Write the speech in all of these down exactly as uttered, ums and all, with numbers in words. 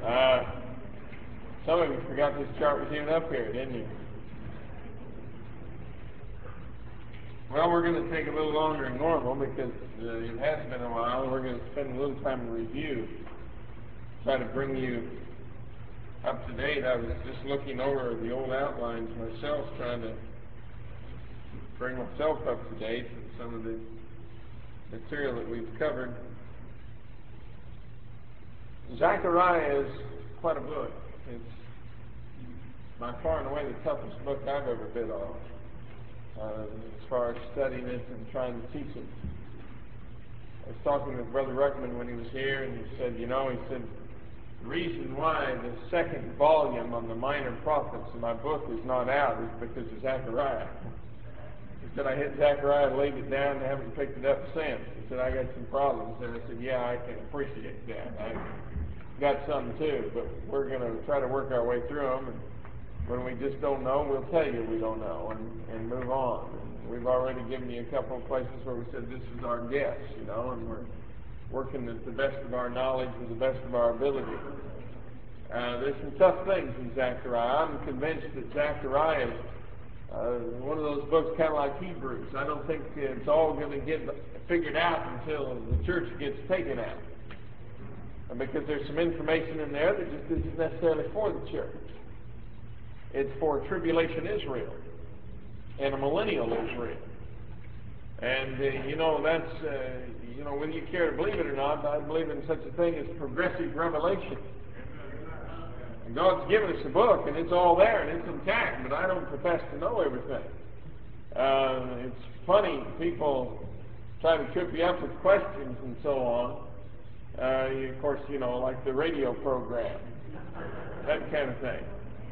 Uh, some of you forgot this chart was even up here, didn't you? Well, we're going to take a little longer than normal because uh, it has been a while. We're going to spend a little time in review, try to bring you up to date. I was just looking over the old outlines myself, trying to bring myself up to date with some of the material that we've covered. Zechariah is quite a book. It's by far and away the toughest book I've ever been on, uh, as far as studying it and trying to teach it. I was talking with Brother Ruckman when he was here, and he said, you know, he said, the reason why the second volume on the minor prophets in my book is not out is because of Zechariah. He said, I hit Zechariah and laid it down and haven't picked it up since. He said, I got some problems. And I said, yeah, I can appreciate that. I got some too, but we're going to try to work our way through them. And when we just don't know, we'll tell you we don't know and, and move on. And we've already given you a couple of places where we said this is our guess, you know, and we're working at the best of our knowledge with the best of our ability. Uh, there's some tough things in Zechariah. I'm convinced that Zechariah is uh, one of those books kind of like Hebrews. I don't think it's all going to get figured out until the church gets taken out. Because there's some information in there that just isn't necessarily for the church. It's for tribulation Israel and a millennial Israel. And, uh, you know, that's, uh, you know, whether you care to believe it or not, I believe in such a thing as progressive revelation. And God's given us a book, and it's all there, and it's intact, but I don't profess to know everything. Uh, it's funny, people try to trip you up with questions and so on. Uh, you, of course, you know, like the radio program, that kind of thing.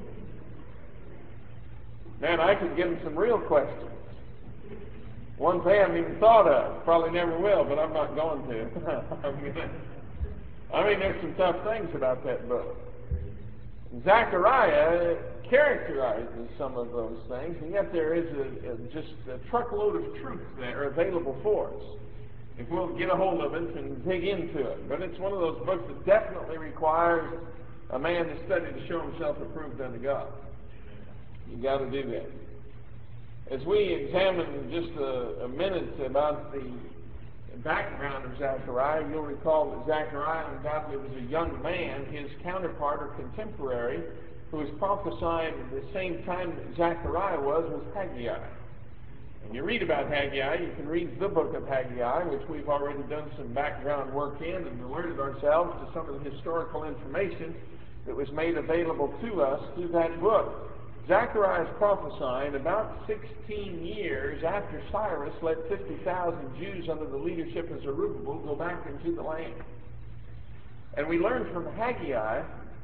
Man, I could give them some real questions. Ones they haven't even thought of. Probably never will, but I'm not going to. I'm gonna, I mean, there's some tough things about that book. Zechariah characterizes some of those things, and yet there is a, a, just a truckload of truth there available for us if we'll get a hold of it and dig into it. But it's one of those books that definitely requires a man to study to show himself approved unto God. You got to do that. As we examine just a, a minute about the background of Zechariah, you'll recall that Zechariah undoubtedly was a young man. His counterpart or contemporary, who was prophesying at the same time that Zechariah was, was Haggai. And you read about Haggai, you can read the book of Haggai, which we've already done some background work in and alerted ourselves to some of the historical information that was made available to us through that book. Zechariah is prophesying about sixteen years after Cyrus let fifty thousand Jews under the leadership of Zerubbabel go back into the land. And we learn from Haggai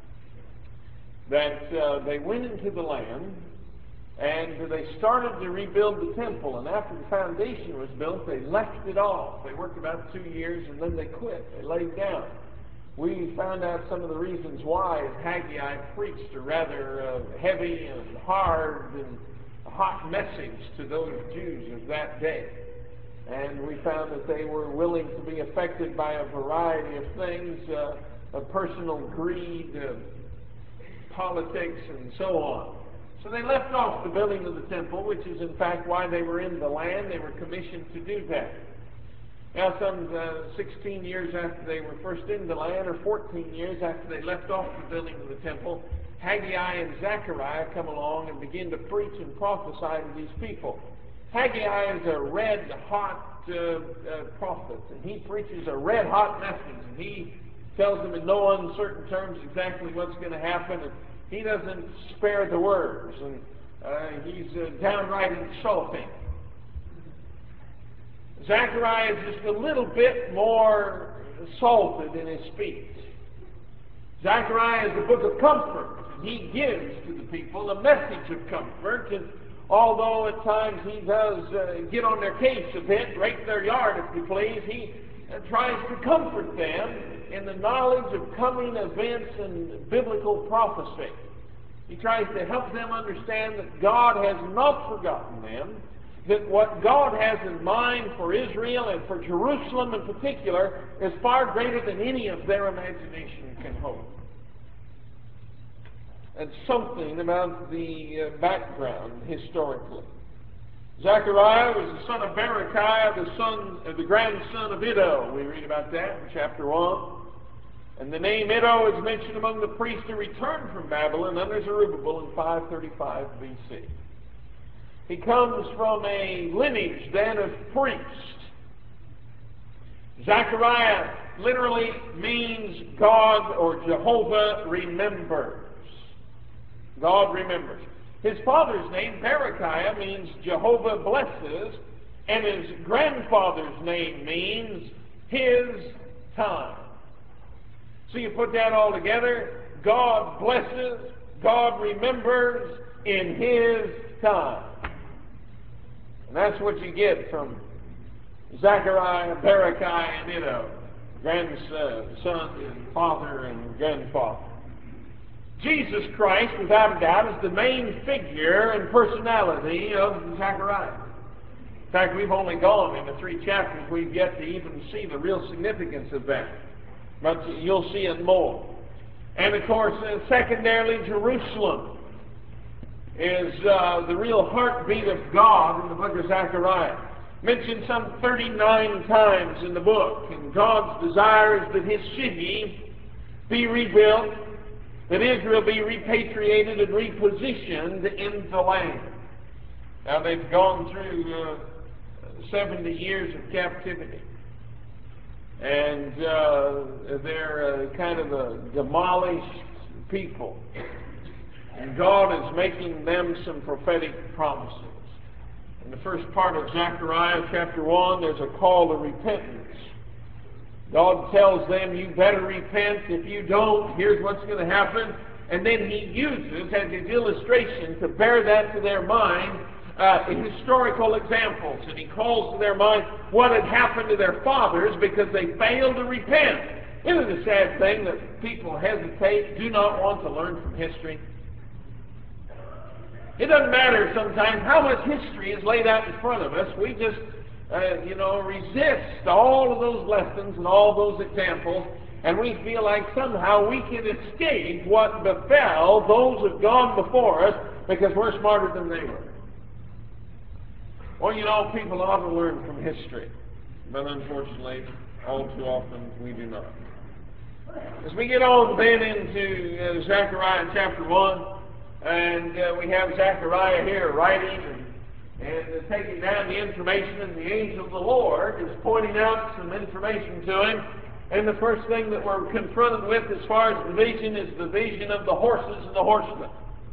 that uh, they went into the land and they started to rebuild the temple. And after the foundation was built, they left it off. They worked about two years and then they quit. They laid down. We found out some of the reasons why as Haggai preached a rather uh, heavy and hard and hot message to those Jews of that day. And we found that they were willing to be affected by a variety of things, uh, of personal greed, uh, politics, and so on. So they left off the building of the temple, which is in fact why they were in the land. They were commissioned to do that. Now, some uh, sixteen years after they were first in the land, or fourteen years after they left off the building of the temple, Haggai and Zechariah come along and begin to preach and prophesy to these people. Haggai is a red-hot uh, uh, prophet, and he preaches a red-hot message, and he tells them in no uncertain terms exactly what's going to happen, and he doesn't spare the words, and uh, he's uh, downright insulting. Zechariah is just a little bit more salted in his speech. Zechariah is a book of comfort. He gives to the people a message of comfort, and although at times he does uh, get on their case a bit, rake their yard if you please, he uh, tries to comfort them in the knowledge of coming events and biblical prophecy. He tries to help them understand that God has not forgotten them, that what God has in mind for Israel and for Jerusalem in particular is far greater than any of their imagination can hope. uh, something about the uh, background historically. Zechariah was the son of Berechiah, the son, uh, the grandson of Iddo. We read about that in chapter one. And the name Iddo is mentioned among the priests who returned from Babylon under Zerubbabel in five thirty-five B C. He comes from a lineage then of priests. Zechariah literally means God or Jehovah remembers. God remembers. His father's name, Berechiah, means Jehovah blesses, and his grandfather's name means his time. So you put that all together, God blesses, God remembers in his time. And that's what you get from Zechariah, Berechiah, and Iddo, grandson, son, and father, and grandfather. Jesus Christ, without a doubt, is the main figure and personality of Zechariah. In fact, we've only gone into three chapters. We've yet to even see the real significance of that. But you'll see it more. And of course, uh, secondarily, Jerusalem is uh, the real heartbeat of God in the book of Zechariah. Mentioned some thirty-nine times in the book. And God's desire is that his city be rebuilt, that Israel be repatriated and repositioned in the land. Now they've gone through uh, seventy years of captivity. And uh, they're uh, kind of a demolished people. And God is making them some prophetic promises. In the first part of Zechariah chapter one, there's a call to repentance. God tells them, you better repent. If you don't, here's what's going to happen. And then he uses, as his illustration, to bear that to their mind, uh, historical examples. And he calls to their mind what had happened to their fathers because they failed to repent. Isn't it a sad thing that people hesitate, do not want to learn from history? It doesn't matter sometimes how much history is laid out in front of us. We just, uh, you know, resist all of those lessons and all those examples, and we feel like somehow we can escape what befell those who have gone before us because we're smarter than they were. Well, you know, people ought to learn from history, but unfortunately, all too often we do not. As we get on then into uh, Zechariah chapter one, and uh, we have Zechariah here writing and, and uh, taking down the information, and the angel of the Lord is pointing out some information to him. And the first thing that we're confronted with as far as the vision is the vision of the horses and the horsemen.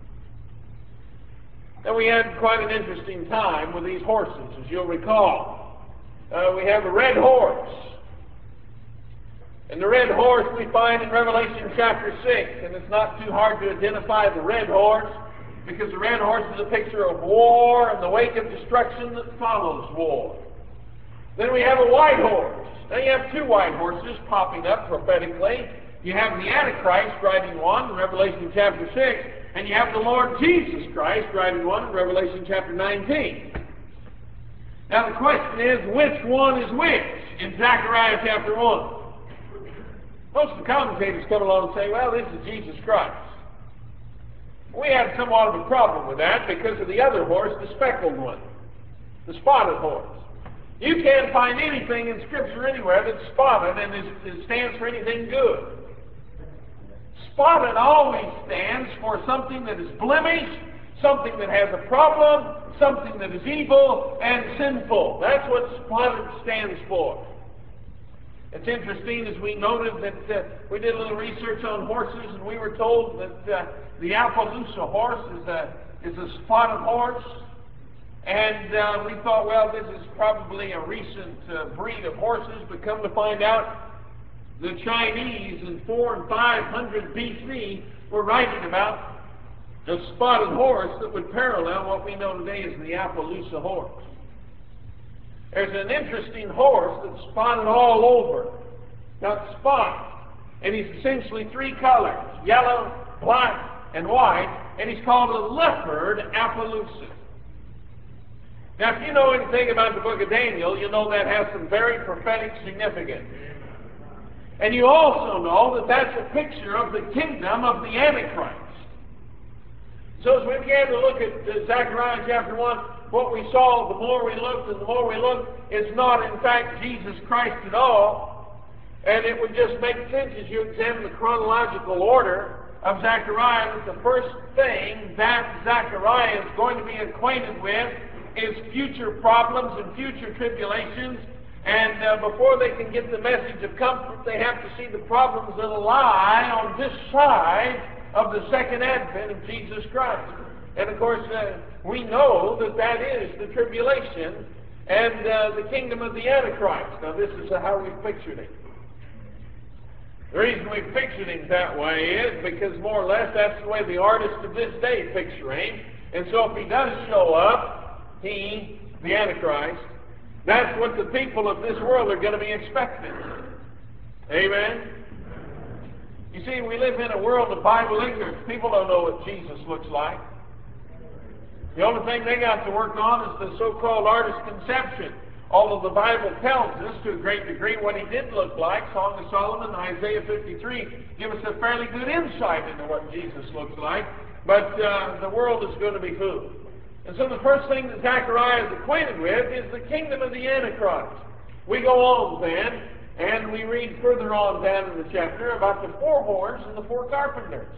And we had quite an interesting time with these horses, as you'll recall. Uh, we have a red horse. And the red horse we find in Revelation chapter six, and it's not too hard to identify the red horse, because the red horse is a picture of war and the wake of destruction that follows war. Then we have a white horse. Now you have two white horses popping up prophetically. You have the Antichrist riding one in Revelation chapter six, and you have the Lord Jesus Christ riding one in Revelation chapter nineteen. Now the question is, which one is which in Zechariah chapter one? Most of the commentators come along and say, well, this is Jesus Christ. We have somewhat of a problem with that because of the other horse, the speckled one, the spotted horse. You can't find anything in Scripture anywhere that's spotted and is, it stands for anything good. Spotted always stands for something that is blemished, something that has a problem, something that is evil and sinful. That's what spotted stands for. It's interesting, as we noted that uh, we did a little research on horses, and we were told that uh, the Appaloosa horse is a, is a spotted horse. And uh, we thought, well, this is probably a recent uh, breed of horses, but come to find out, the Chinese in four and five hundred B C were writing about a spotted horse that would parallel what we know today as the Appaloosa horse. There's an interesting horse that's spotted all over, got spots, and he's essentially three colors, yellow, black, and white, and he's called a leopard Appaloosa. Now, if you know anything about the book of Daniel, you know that has some very prophetic significance. And you also know that that's a picture of the kingdom of the Antichrist. So as we began to look at uh, Zechariah chapter one, what we saw, the more we looked and the more we looked, is not in fact Jesus Christ at all. And it would just make sense as you examine the chronological order of Zechariah that the first thing that Zechariah is going to be acquainted with is future problems and future tribulations. And uh, before they can get the message of comfort, they have to see the problems that lie on this side of the second advent of Jesus Christ. And of course, uh, we know that that is the tribulation and uh, the kingdom of the Antichrist. Now, this is how we pictured it. The reason we pictured him that way is because more or less that's the way the artists of this day picture him. And so if he does show up, he, the Antichrist, that's what the people of this world are going to be expecting. Amen? You see, we live in a world of Bible ignorance. People don't know what Jesus looks like. The only thing they got to work on is the so-called artist conception. Although the Bible tells us to a great degree what he did look like, Song of Solomon, Isaiah fifty-three give us a fairly good insight into what Jesus looks like. But uh, the world is going to be fooled. And so the first thing that Zechariah is acquainted with is the kingdom of the Antichrist. We go on then, and we read further on down in the chapter about the four horns and the four carpenters.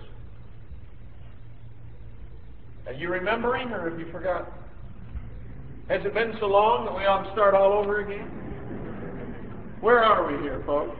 Are you remembering, or have you forgotten? Has it been so long that we ought to start all over again? Where are we here, folks?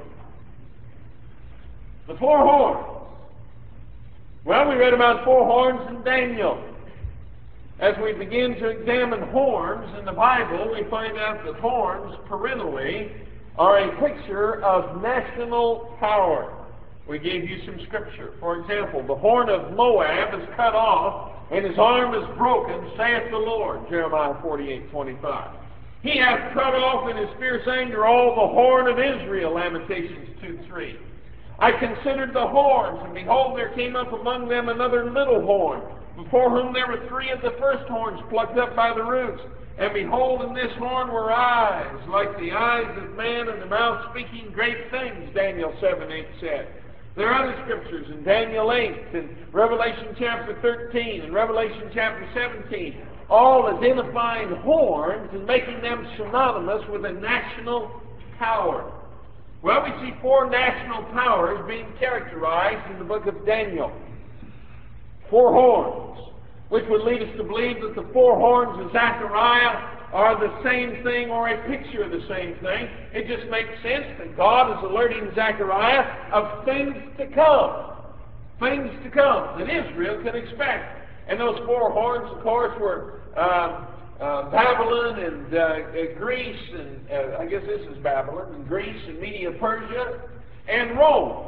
The four horns. Well, we read about four horns in Daniel. As we begin to examine horns in the Bible, we find out that horns, parentally, are a picture of national power. We gave you some scripture. For example, the horn of Moab is cut off, and his arm is broken, saith the Lord, Jeremiah forty-eight twenty-five. He hath cut off in his fierce anger all the horn of Israel, Lamentations two three. I considered the horns, and behold, there came up among them another little horn, before whom there were three of the first horns plucked up by the roots. And behold, in this horn were eyes, like the eyes of man, and the mouth speaking great things, Daniel seven eight said. There are other scriptures in Daniel eight, and Revelation chapter thirteen, and Revelation chapter seventeen, all identifying horns and making them synonymous with a national power. Well, we see four national powers being characterized in the book of Daniel. Four horns, which would lead us to believe that the four horns of Zechariah are the same thing or a picture of the same thing. It just makes sense that God is alerting Zechariah of things to come. Things to come that Israel can expect. And those four horns, of course, were um, uh, Babylon and uh, Greece, and uh, I guess this is Babylon, and Greece and Media Persia, and Rome.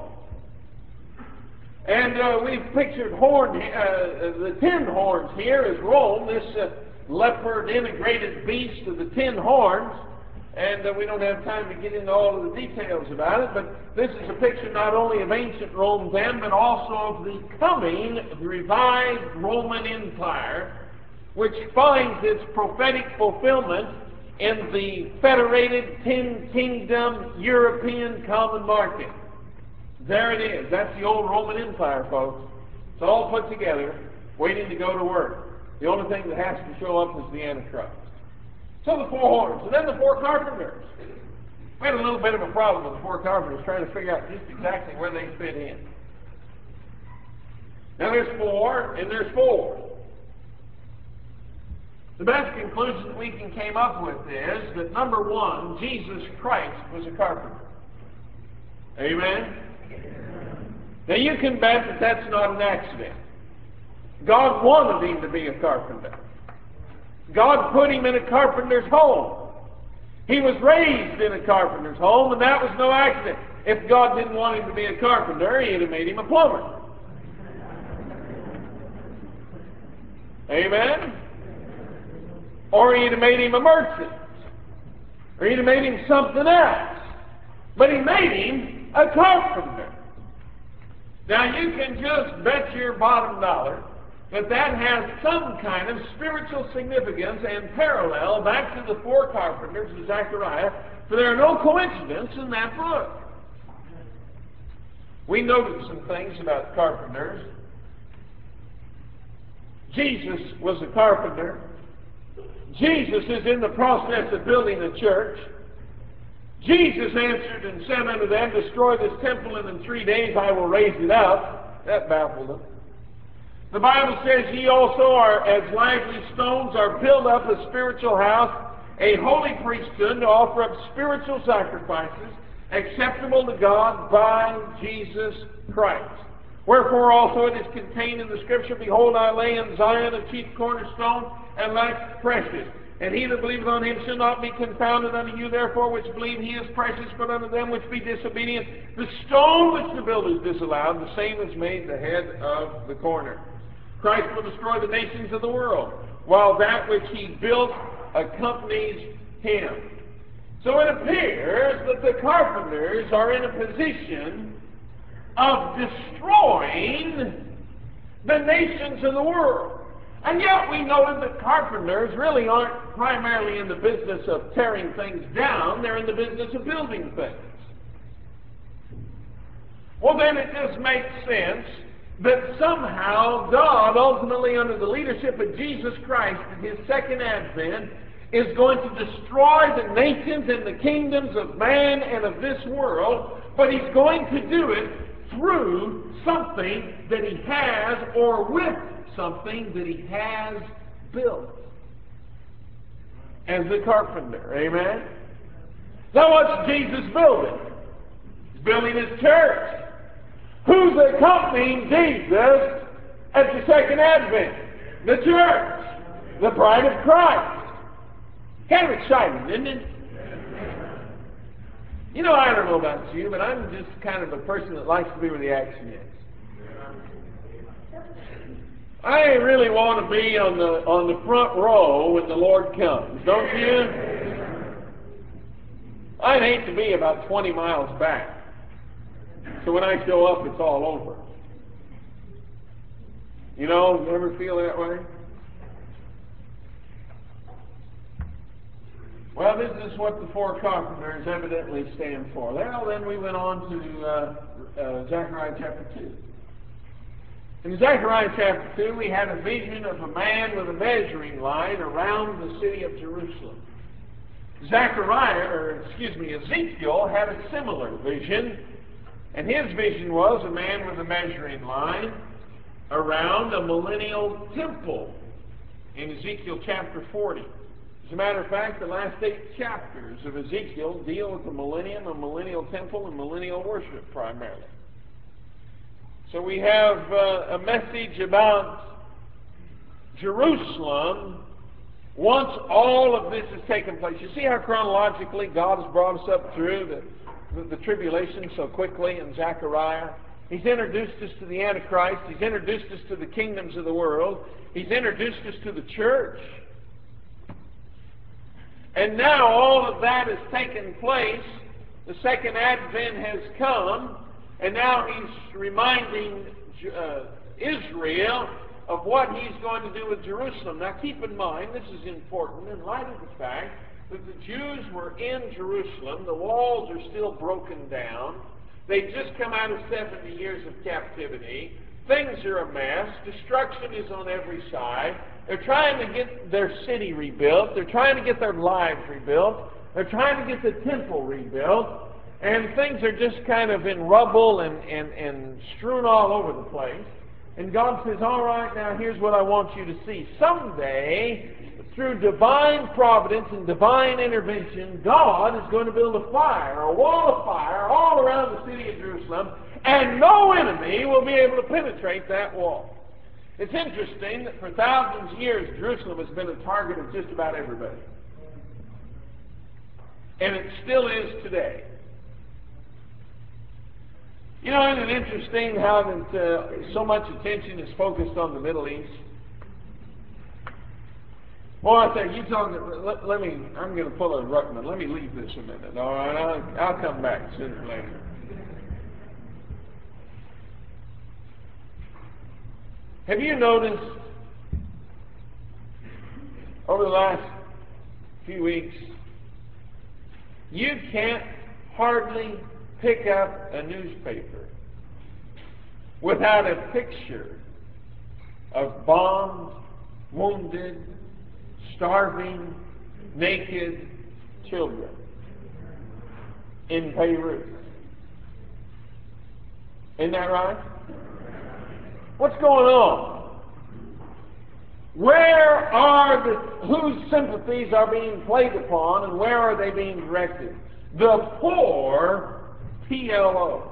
And uh, we've pictured horn, uh, the ten horns here as Rome, this uh, leopard integrated beast of the ten horns. And uh, we don't have time to get into all of the details about it, but this is a picture not only of ancient Rome then, but also of the coming revived Roman Empire, which finds its prophetic fulfillment in the federated ten-kingdom European common market. There it is. That's the old Roman Empire, folks. It's all put together, waiting to go to work. The only thing that has to show up is the Antichrist. So the four horns, and then the four carpenters. We had a little bit of a problem with the four carpenters, trying to figure out just exactly where they fit in. Now there's four, and there's four. The best conclusion that we can come up with is that, number one, Jesus Christ was a carpenter. Amen? Now you can bet that that's not an accident. God wanted him to be a carpenter. God put him in a carpenter's home. He was raised in a carpenter's home, and that was no accident. If God didn't want him to be a carpenter, he'd have made him a plumber. Amen? Or he'd have made him a merchant. Or he'd have made him something else. But he made him a carpenter. Now you can just bet your bottom dollar that that has some kind of spiritual significance and parallel back to the four carpenters of Zechariah, for there are no coincidences in that book. We noted some things about carpenters. Jesus was a carpenter. Jesus is in the process of building a church. Jesus answered and said unto them, destroy this temple, and in three days I will raise it up. That baffled them. The Bible says, ye also are as lively stones, are built up a spiritual house, a holy priesthood, to offer up spiritual sacrifices, acceptable to God by Jesus Christ. Wherefore also it is contained in the Scripture, behold, I lay in Zion a chief cornerstone, and like precious. And he that believeth on him shall not be confounded. Unto you therefore which believe he is precious, but unto them which be disobedient, the stone which the builders disallowed, the same is made the head of the corner. Christ will destroy the nations of the world, while that which he built accompanies him. So it appears that the carpenters are in a position of destroying the nations of the world. And yet we know that carpenters really aren't primarily in the business of tearing things down. They're in the business of building things. Well, then it just makes sense that somehow God, ultimately under the leadership of Jesus Christ in his second advent, is going to destroy the nations and the kingdoms of man and of this world, but he's going to do it through something that he has, or with something that he has built as a carpenter. Amen? Now what's Jesus building? He's building his church. Who's accompanying Jesus at the second advent? The church. The bride of Christ. Kind of exciting, isn't it? You know, I don't know about you, but I'm just kind of a person that likes to be where the action is. I really want to be on the on the front row when the Lord comes, don't you? I'd hate to be about twenty miles back. So when I show up, it's all over. You know, you ever feel that way? Well, this is what the four carpenters evidently stand for. Well, then we went on to uh, uh, Zechariah chapter two. In Zechariah chapter two, we had a vision of a man with a measuring line around the city of Jerusalem. Zechariah, or excuse me, Ezekiel had a similar vision, and his vision was a man with a measuring line around a millennial temple in Ezekiel chapter forty. As a matter of fact, the last eight chapters of Ezekiel deal with the millennium, a millennial temple, and millennial worship primarily. So we have uh, a message about Jerusalem once all of this has taken place. You see how chronologically God has brought us up through the, the, the tribulation so quickly in Zechariah. He's introduced us to the Antichrist. He's introduced us to the kingdoms of the world. He's introduced us to the church. And now all of that has taken place. The second advent has come. And now he's reminding uh, Israel of what he's going to do with Jerusalem. Now keep in mind, this is important in light of the fact that the Jews were in Jerusalem. The walls are still broken down. They've just come out of seventy years of captivity. Things are a mess. Destruction is on every side. They're trying to get their city rebuilt. They're trying to get their lives rebuilt. They're trying to get the temple rebuilt. And things are just kind of in rubble and, and, and strewn all over the place. And God says, all right, now here's what I want you to see. Someday, through divine providence and divine intervention, God is going to build a fire, a wall of fire, all around the city of Jerusalem, and no enemy will be able to penetrate that wall. It's interesting that for thousands of years, Jerusalem has been a target of just about everybody. And it still is today. You know, isn't it interesting how that uh, so much attention is focused on the Middle East? Well, I say, you talk, let, let me, I'm going to pull a Ruckman. Let me leave this a minute, all right? I'll, I'll come back sooner or later. Have you noticed over the last few weeks, you can't hardly pick up a newspaper without a picture of bombs wounded, starving, naked children in Beirut. Isn't that right? What's going on? Where are the, whose sympathies are being played upon, and where are they being directed? The poor P L O.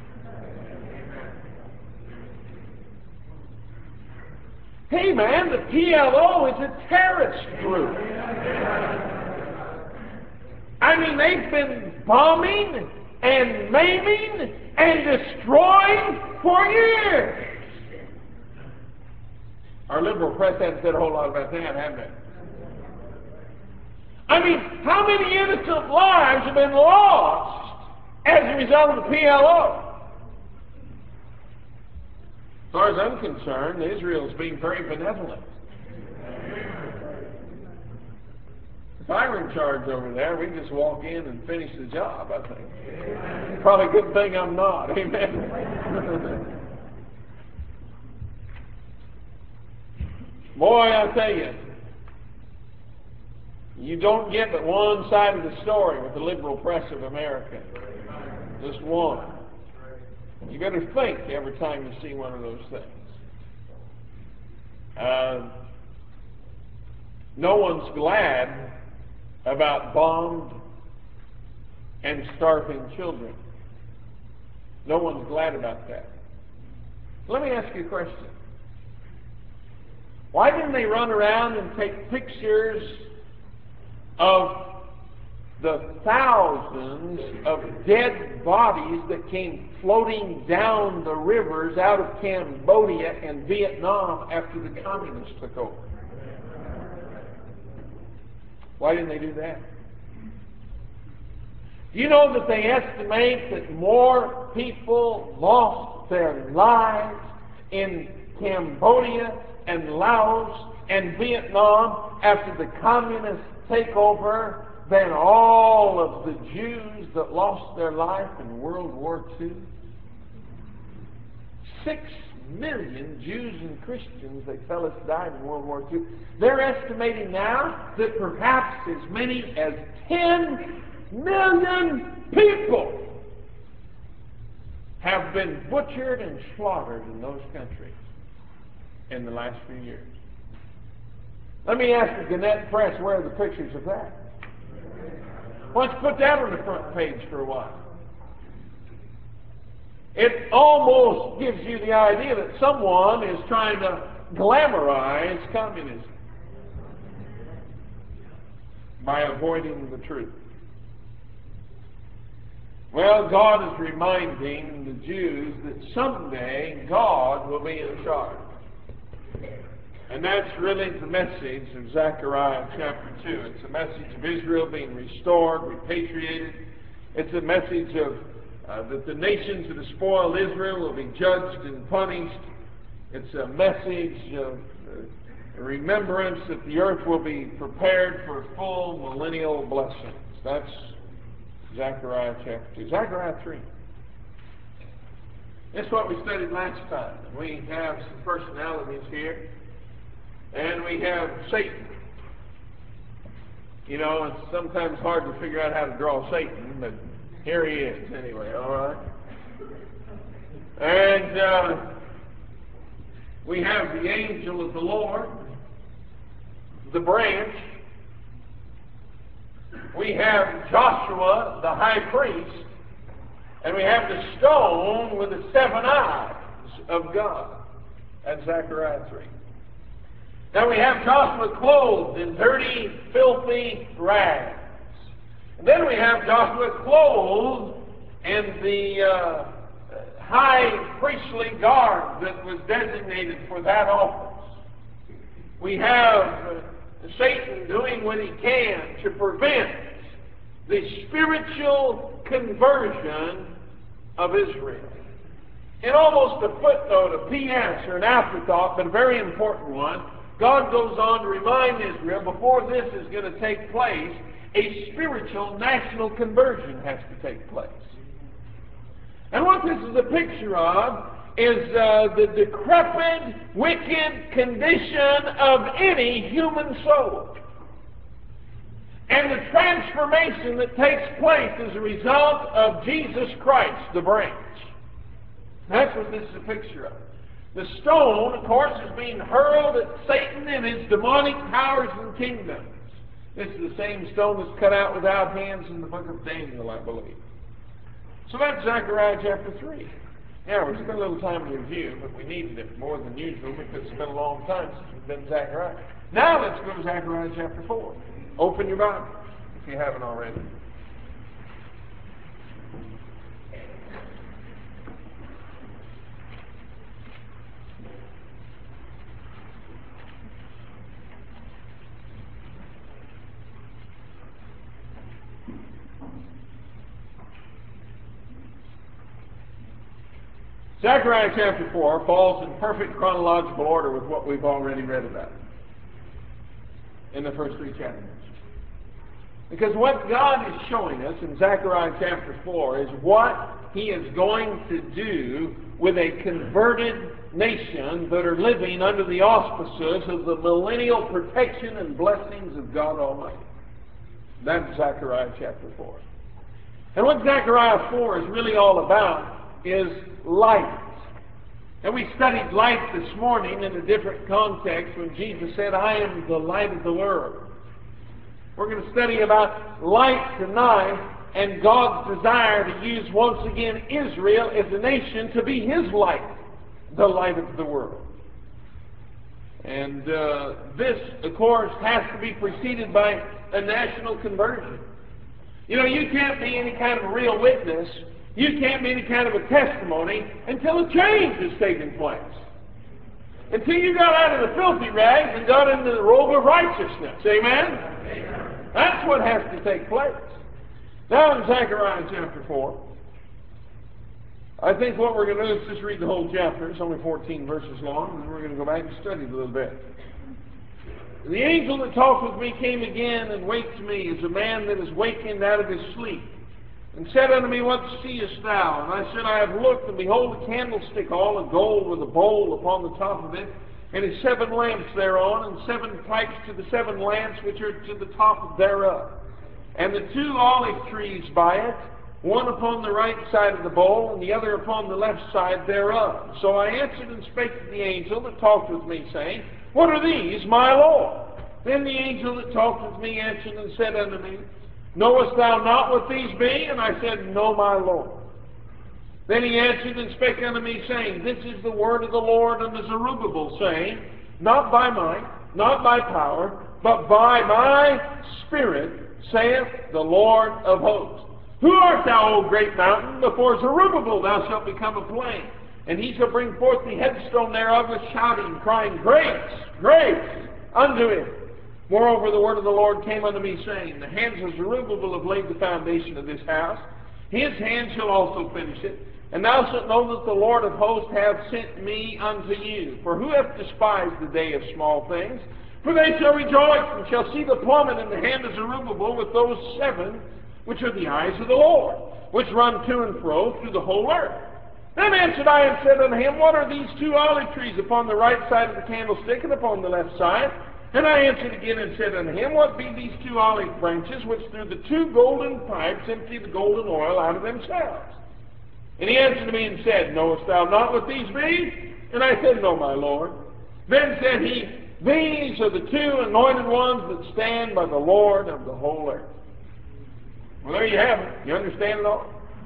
Hey man, the P L O is a terrorist group. I mean, they've been bombing and maiming and destroying for years. Our liberal press hasn't said a whole lot about that, have they? I mean, how many innocent lives have been lost as a result of the P L O? As far as I'm concerned, Israel's being very benevolent. If I were in charge over there, we'd just walk in and finish the job, I think. Probably a good thing I'm not. Amen. Boy, I tell you, you don't get but one side of the story with the liberal press of America. Just one. You better think every time you see one of those things. Uh, no one's glad about bombed and starving children. No one's glad about that. Let me ask you a question. Why didn't they run around and take pictures of the thousands of dead bodies that came floating down the rivers out of Cambodia and Vietnam after the communists took over? Why didn't they do that? Do you know that they estimate that more people lost their lives in Cambodia and Laos and Vietnam after the communist takeover than all of the Jews that lost their life in World War Two? Six million Jews and Christians, they tell us, died in World War Two. They're estimating now that perhaps as many as ten million people have been butchered and slaughtered in those countries in the last few years. Let me ask the Gannett Press, where are the pictures of that? Why don't you put that on the front page for a while? It almost gives you the idea that someone is trying to glamorize communism by avoiding the truth. Well, God is reminding the Jews that someday God will be in charge. And that's really the message of Zechariah chapter two. It's a message of Israel being restored, repatriated. It's a message of uh, that the nations that have spoiled Israel will be judged and punished. It's a message of uh, remembrance that the earth will be prepared for full millennial blessings. That's Zechariah chapter two. Zechariah three. That's what we studied last time. We have some personalities here. And we have Satan. You know, it's sometimes hard to figure out how to draw Satan, but here he is anyway, all right? And uh, we have the angel of the Lord, the branch. We have Joshua, the high priest. And we have the stone with the seven eyes of God. That's Zechariah three. Now we have Joshua clothed in dirty, filthy rags. And then we have Joshua clothed in the uh, high priestly garb that was designated for that office. We have uh, Satan doing what he can to prevent the spiritual conversion of Israel. In almost a footnote, a P S or an afterthought, but a very important one, God goes on to remind Israel, before this is going to take place, a spiritual national conversion has to take place. And what this is a picture of is uh, the decrepit, wicked condition of any human soul, and the transformation that takes place as a result of Jesus Christ, the branch. That's what this is a picture of. The stone, of course, is being hurled at Satan and his demonic powers and kingdoms. This is the same stone that's cut out without hands in the book of Daniel, I believe. So that's Zechariah chapter three. Yeah, we spent a little time in review, but we needed it more than usual because it's been a long time since we've been Zechariah. Now let's go to Zechariah chapter four. Open your Bible if you haven't already. Zechariah chapter four falls in perfect chronological order with what we've already read about in the first three chapters. Because what God is showing us in Zechariah chapter four is what He is going to do with a converted nation that are living under the auspices of the millennial protection and blessings of God Almighty. That's Zechariah chapter four. And what Zechariah four is really all about is light. And we studied light this morning in a different context when Jesus said, I am the light of the world. We're going to study about light tonight and God's desire to use once again Israel as a nation to be His light, the light of the world. And uh, this, of course, has to be preceded by a national conversion. You know, you can't be any kind of a real witness, you can't be any kind of a testimony until a change has taken place. Until you got out of the filthy rags and got into the robe of righteousness. Amen? Amen. That's what has to take place. Now in Zechariah chapter four, I think what we're going to do is just read the whole chapter. It's only fourteen verses long, and then we're going to go back and study it a little bit. The angel that talked with me came again and waked me as a man that is wakened out of his sleep, and said unto me, What seest thou? And I said, I have looked, and behold, a candlestick all of gold with a bowl upon the top of it, and his seven lamps thereon, and seven pipes to the seven lamps which are to the top thereof. And the two olive trees by it, one upon the right side of the bowl, and the other upon the left side thereof. So I answered and spake to the angel that talked with me, saying, What are these, my Lord? Then the angel that talked with me answered and said unto me, Knowest thou not what these be? And I said, No, my Lord. Then he answered and spake unto me, saying, This is the word of the Lord unto Zerubbabel, saying, Not by might, not by power, but by my Spirit, saith the Lord of hosts. Who art thou, O great mountain? Before Zerubbabel thou shalt become a plain, and he shall bring forth the headstone thereof with shouting, crying, Grace, grace unto him. Moreover, the word of the Lord came unto me, saying, The hands of Zerubbabel have laid the foundation of this house. His hand shall also finish it. And thou shalt know that the Lord of hosts hath sent me unto you. For who hath despised the day of small things? For they shall rejoice, and shall see the plummet in the hand of Zerubbabel with those seven, which are the eyes of the Lord, which run to and fro through the whole earth. Then answered I and said unto him, What are these two olive trees upon the right side of the candlestick and upon the left side? And I answered again and said unto him, What be these two olive branches, which through the two golden pipes empty the golden oil out of themselves? And he answered me and said, Knowest thou not what these be? And I said, No, my Lord. Then said he, These are the two anointed ones that stand by the Lord of the whole earth. Well, there you have it. You understand it all?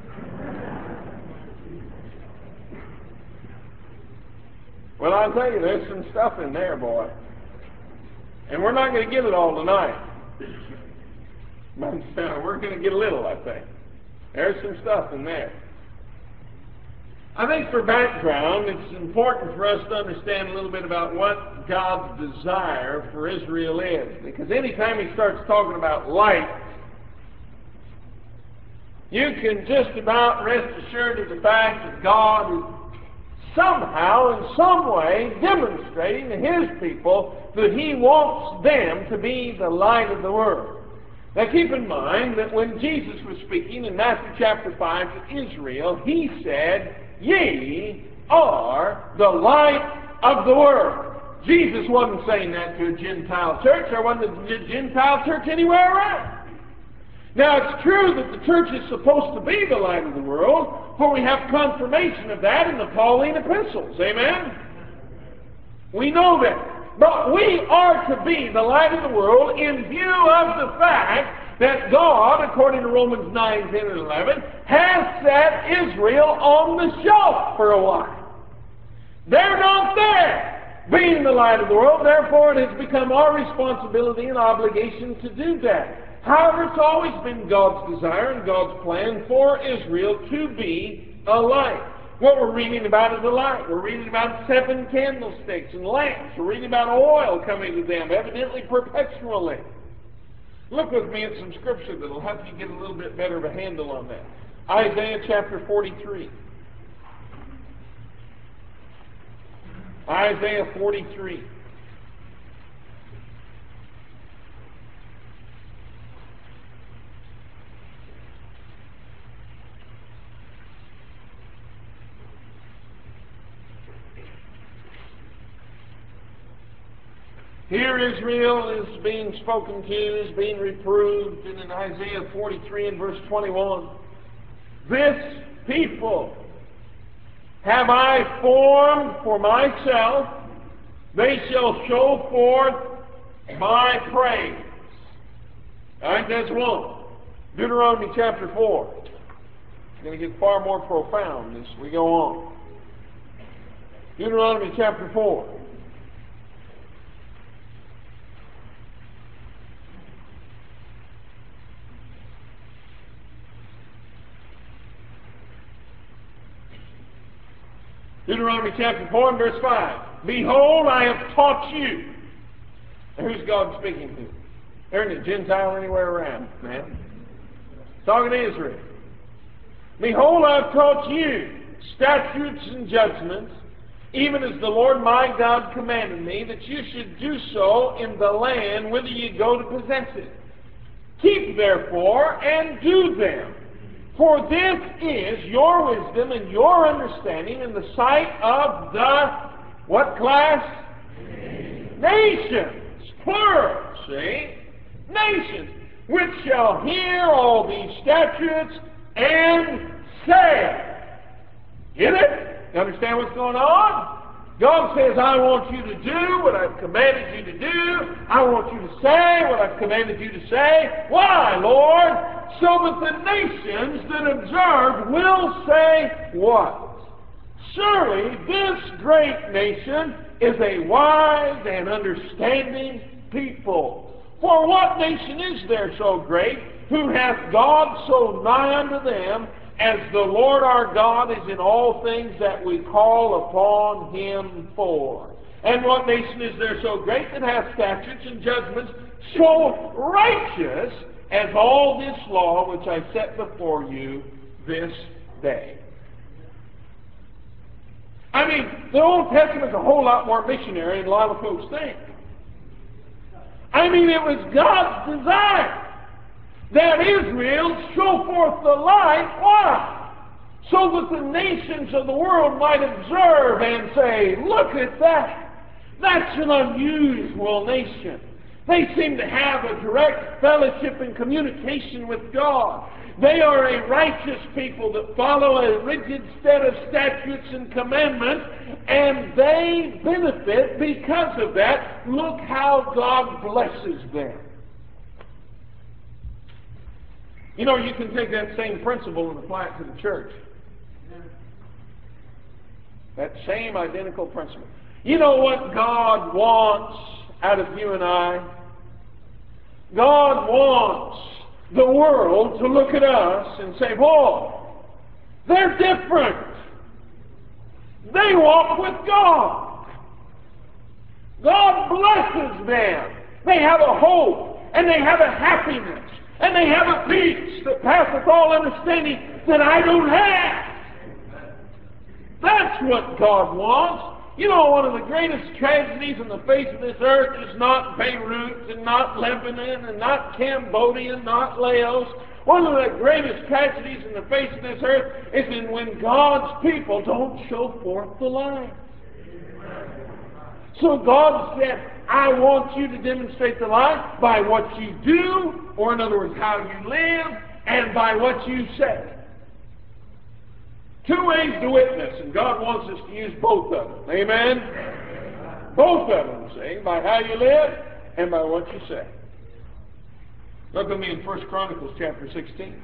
Well, I'll tell you, there's some stuff in there, boy. And we're not going to get it all tonight. But uh, we're going to get a little, I think. There's some stuff in there. I think for background, it's important for us to understand a little bit about what God's desire for Israel is. Because anytime He starts talking about light, you can just about rest assured of the fact that God is somehow, in some way, demonstrating to His people that He wants them to be the light of the world. Now keep in mind that when Jesus was speaking in Matthew chapter five to Israel, He said, Ye are the light of the world. Jesus wasn't saying that to a Gentile church. There wasn't a Gentile church anywhere around. Now, it's true that the church is supposed to be the light of the world, for we have confirmation of that in the Pauline epistles. Amen? We know that. But we are to be the light of the world in view of the fact that God, according to Romans nine, ten, and eleven, has set Israel on the shelf for a while. They're not there, being the light of the world. Therefore, it has become our responsibility and obligation to do that. However, it's always been God's desire and God's plan for Israel to be a light. What we're reading about is a light. We're reading about seven candlesticks and lamps. We're reading about oil coming to them, evidently perpetually. Look with me at some scripture that will help you get a little bit better of a handle on that. Isaiah chapter forty-three. Isaiah forty-three. Here Israel is being spoken to, is being reproved, and in Isaiah forty-three and verse twenty-one, this people have I formed for myself, they shall show forth my praise. All right, that's one. Deuteronomy chapter four. It's going to get far more profound as we go on. Deuteronomy chapter four. Deuteronomy chapter four and verse five. Behold, I have taught you. Now, who's God speaking to? There isn't a Gentile anywhere around, man. Talking to Israel. Behold, I have taught you statutes and judgments, even as the Lord my God commanded me, that you should do so in the land whither ye go to possess it. Keep therefore and do them. For this is your wisdom and your understanding in the sight of the, what class? Nations. Plural, see? Nations. Which shall hear all these statutes and say. Get it? You understand what's going on? God says, I want you to do what I've commanded you to do. I want you to say what I've commanded you to say. Why, Lord? So that the nations that observe will say what? Surely this great nation is a wise and understanding people. For what nation is there so great, who hath God so nigh unto them, as the Lord our God is in all things that we call upon him for? And what nation is there so great that hath statutes and judgments so righteous as all this law which I set before you this day? I mean, the Old Testament is a whole lot more missionary than a lot of folks think. I mean, it was God's desire that Israel show forth the light. Why? So that the nations of the world might observe and say, look at that. That's an unusual nation. They seem to have a direct fellowship and communication with God. They are a righteous people that follow a rigid set of statutes and commandments, and they benefit because of that. Look how God blesses them. You know, you can take that same principle and apply it to the church. That same identical principle. You know what God wants out of you and I? God wants the world to look at us and say, boy, they're different. They walk with God. God blesses them. They have a hope, and they have a happiness, and they have a peace that passeth all understanding that I don't have. That's what God wants. You know, one of the greatest tragedies on the face of this earth is not Beirut and not Lebanon and not Cambodia and not Laos. One of the greatest tragedies in the face of this earth is in when God's people don't show forth the light. So God said, I want you to demonstrate the light by what you do, or in other words, how you live, and by what you say. Two ways to witness, and God wants us to use both of them. Amen? Both of them, see, by how you live and by what you say. Look with me in First Chronicles chapter sixteen.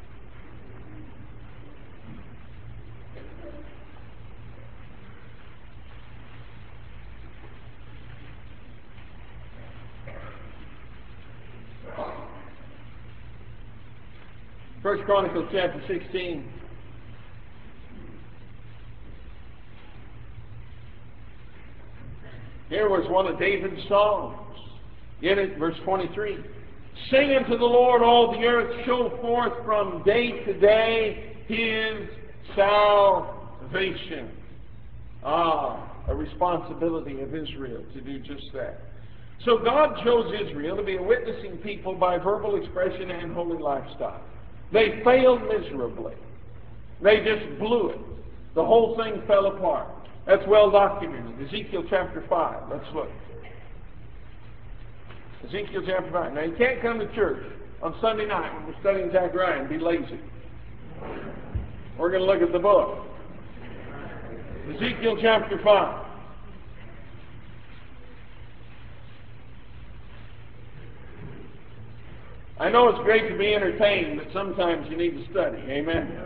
First Chronicles chapter sixteen. Here was one of David's songs. In it, verse twenty-three. Sing unto the Lord all the earth, show forth from day to day His salvation. Ah, a responsibility of Israel to do just that. So God chose Israel to be a witnessing people by verbal expression and holy lifestyle. They failed miserably. They just blew it. The whole thing fell apart. That's well documented. Ezekiel chapter five. Let's look. Ezekiel chapter five. Now you can't come to church on Sunday night when we're studying Zechariah and be lazy. We're going to look at the book. Ezekiel chapter five. I know it's great to be entertained, but sometimes you need to study. Amen?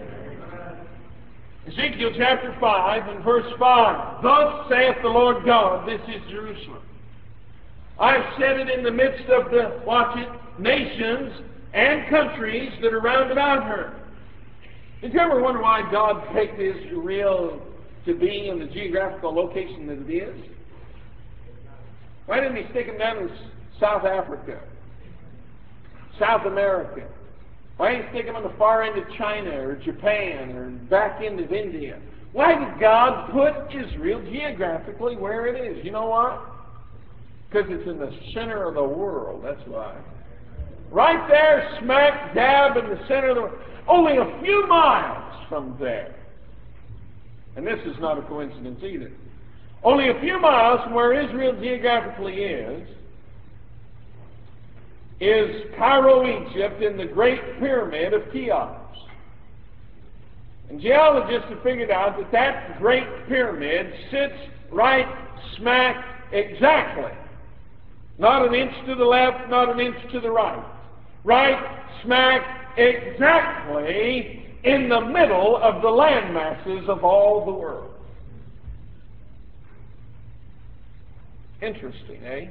Ezekiel chapter five and verse five. Thus saith the Lord God, this is Jerusalem. I have set it in the midst of the, watch it, nations and countries that are round about her. Did you ever wonder why God picked Israel to be in the geographical location that it is? Why didn't He stick them down in South Africa, South America? Why didn't He stick them on the far end of China or Japan or back end of India? Why did God put Israel geographically where it is? You know why? Because it's in the center of the world. That's why. Right there, smack dab in the center of the world. Only a few miles from there. And this is not a coincidence either. Only a few miles from where Israel geographically is, is Cairo, Egypt, in the Great Pyramid of Cheops. And geologists have figured out that that Great Pyramid sits right smack exactly. Not an inch to the left, not an inch to the right. Right smack exactly in the middle of the land masses of all the world. Interesting, eh?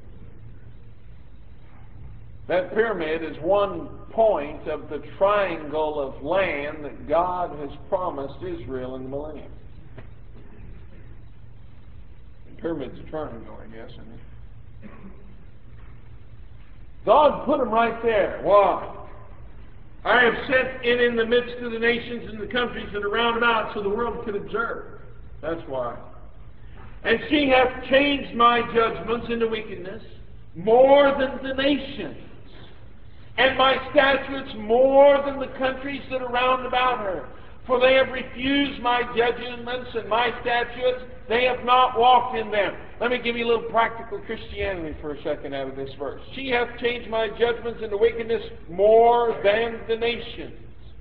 That pyramid is one point of the triangle of land that God has promised Israel in the millennium. The pyramid's a triangle, I guess, isn't it? God put them right there. Why? I have set it in the midst of the nations and the countries that are round about so the world could observe. That's why. And she hath changed my judgments into wickedness more than the nations, and my statutes more than the countries that are round about her. For they have refused my judgments and my statutes, they have not walked in them. Let me give you a little practical Christianity for a second out of this verse. She hath changed my judgments into wickedness more than the nations.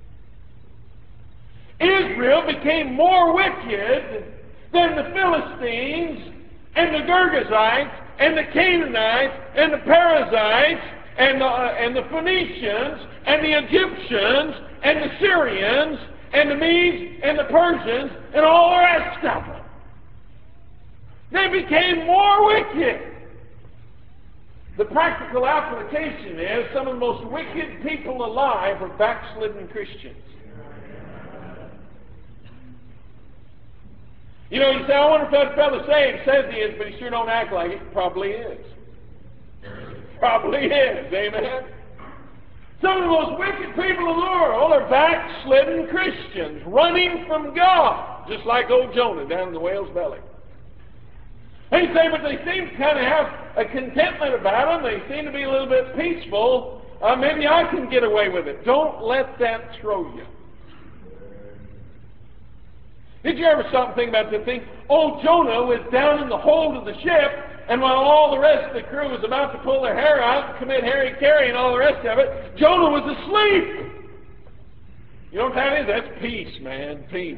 Israel became more wicked than the Philistines and the Girgashites and the Canaanites and the Perizzites and the, uh, and the Phoenicians and the Egyptians and the Syrians and the Medes and the Persians and all the rest of them. They became more wicked. The practical application is some of the most wicked people alive are backslidden Christians. You know, you say, I wonder if that fellow saved. Says he is, but he sure don't act like it. Probably is. Probably is. Amen? Some of the most wicked people in the world are backslidden Christians, running from God, just like old Jonah down in the whale's belly. And you say, but they seem to kind of have a contentment about them. They seem to be a little bit peaceful. uh, maybe I can get away with it. Don't let that throw you. Did you ever stop and think about the thing? Old Jonah was down in the hold of the ship, and while all the rest of the crew was about to pull their hair out and commit harry-carry and all the rest of it, Jonah was asleep. You know what that is? That's peace, man. Peace.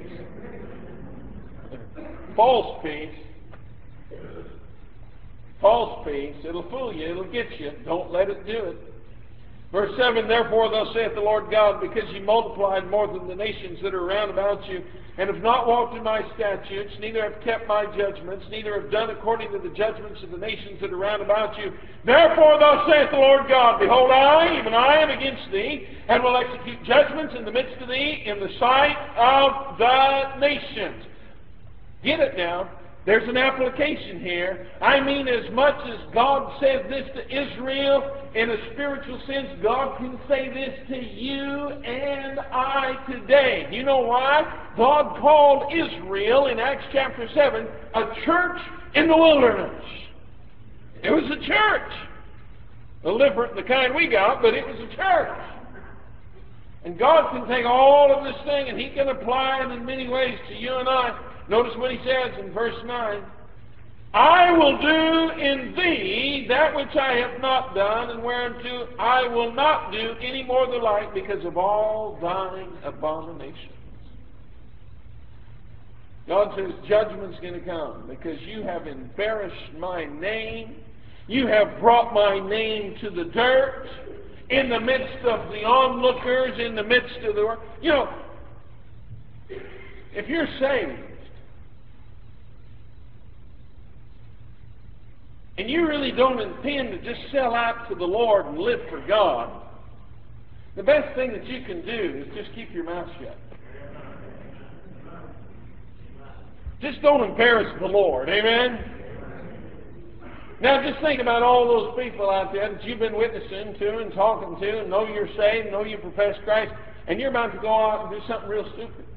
False peace. False peace. It'll fool you. It'll get you. Don't let it do it. Verse seven, therefore thus saith the Lord God, because ye multiplied more than the nations that are round about you, and have not walked in my statutes, neither have kept my judgments, neither have done according to the judgments of the nations that are round about you. Therefore thus saith the Lord God, behold, I, even I, am against thee, and will execute judgments in the midst of thee, in the sight of the nations. Get it now. There's an application here. I mean, as much as God says this to Israel, in a spiritual sense, God can say this to you and I today. Do you know why? God called Israel in Acts chapter seven a church in the wilderness. It was a church. A little different than the kind we got, but it was a church. And God can take all of this thing and He can apply it in many ways to you and I. Notice what He says in verse nine. I will do in thee that which I have not done, and whereunto I will not do any more the like, because of all thine abominations. God says judgment's going to come because you have embarrassed my name. You have brought my name to the dirt in the midst of the onlookers, in the midst of the world. You know, if you're saved, and you really don't intend to just sell out to the Lord and live for God, the best thing that you can do is just keep your mouth shut. Just don't embarrass the Lord. Amen? Now just think about all those people out there that you've been witnessing to and talking to and know you're saved, know you profess Christ, and you're about to go out and do something real stupid.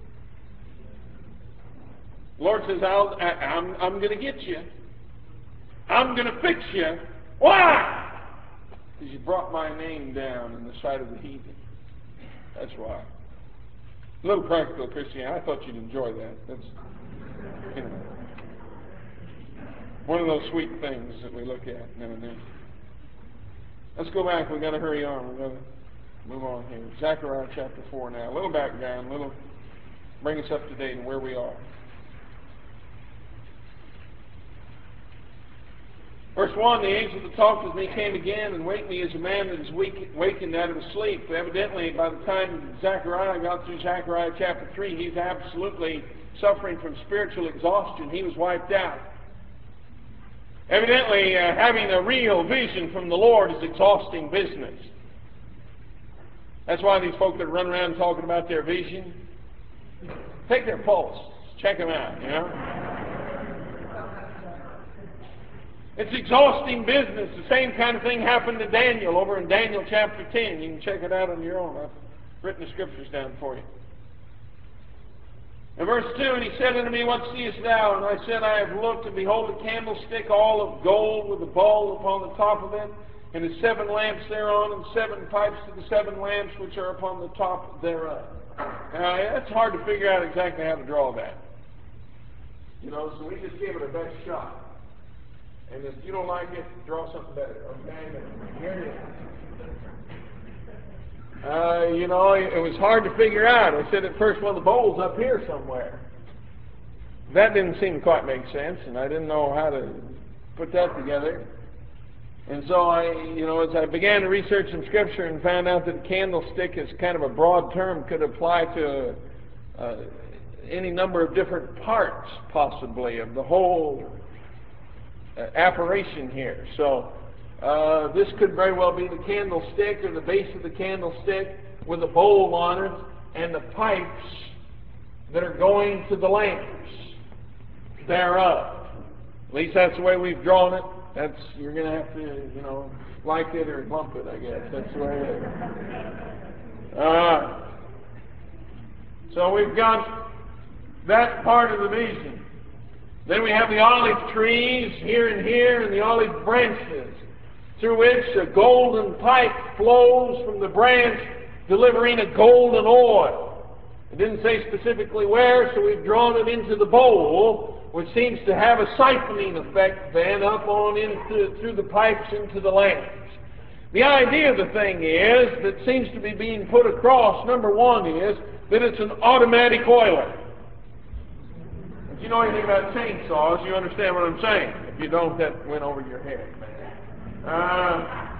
The Lord says, I'll, I, I'm, I'm going to get you. I'm going to fix you. Why? Because you brought my name down in the sight of the heathen. That's why. A little practical Christianity. I thought you'd enjoy that. That's, you know, one of those sweet things that we look at now and then. Let's go back. We've got to hurry on. We've got to move on here. Zechariah chapter four now. A little background. A little bring us up to date on where we are. Verse one, the angel that talked with me came again and waked me as a man that is wakened out of his sleep. Evidently, by the time Zechariah got through Zechariah chapter three, he's absolutely suffering from spiritual exhaustion. He was wiped out. Evidently, uh, having a real vision from the Lord is exhausting business. That's why these folk that run around talking about their vision, take their pulse, check them out, you know. It's exhausting business. The same kind of thing happened to Daniel over in Daniel chapter ten. You can check it out on your own. I've written the scriptures down for you. In verse two, and he said unto me, what seest thou? And I said, I have looked, and behold, a candlestick all of gold with a bowl upon the top of it, and the seven lamps thereon, and seven pipes to the seven lamps which are upon the top thereof. Now, it's hard to figure out exactly how to draw that. You know, so we just gave it our best shot. And if you don't like it, draw something better, okay? But here it is. Uh, you know, it was hard to figure out. I said at first, well, the bowl's up here somewhere. That didn't seem to quite make sense, and I didn't know how to put that together. And so I, you know, as I began to research some scripture and found out that a candlestick is kind of a broad term, could apply to uh, any number of different parts, possibly, of the whole Uh, apparition here. So uh, this could very well be the candlestick or the base of the candlestick with a bowl on it and the pipes that are going to the lamps thereof. At least that's the way we've drawn it. That's, you're going to have to, you know, like it or lump it, I guess. That's the way it is. Uh, so we've got that part of the vision. Then we have the olive trees here and here and the olive branches. through which a golden pipe flows from the branch, delivering a golden oil. It didn't say specifically where, so we've drawn it into the bowl, which seems to have a siphoning effect then up on into through the pipes into the lamps. The idea of the thing is, that seems to be being put across, number one is, that it's an automatic oiler. If you know anything about chainsaws, you understand what I'm saying. If you don't, that went over your head. Uh,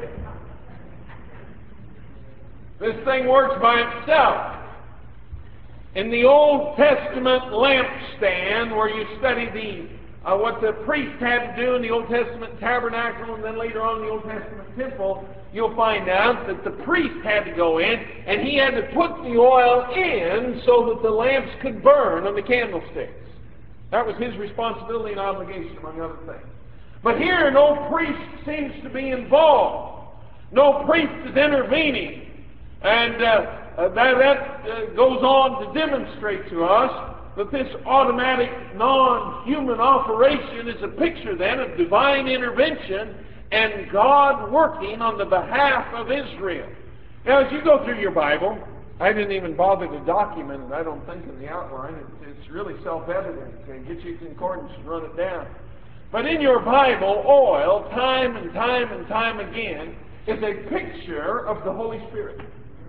this thing works by itself. In the Old Testament lampstand, where you study the uh, what the priest had to do in the Old Testament tabernacle, and then later on in the Old Testament temple, you'll find out that the priest had to go in, and he had to put the oil in so that the lamps could burn on the candlesticks. That was his responsibility and obligation, among other things. But here, no priest seems to be involved. No priest is intervening. And uh, uh, that, that uh, goes on to demonstrate to us that this automatic, non-human operation is a picture then of divine intervention and God working on the behalf of Israel. Now, as you go through your Bible, I didn't even bother to document it, I don't think, in the outline. It's, it's really self-evident. Okay? Get your concordance and run it down. But in your Bible, oil, time and time and time again, is a picture of the Holy Spirit.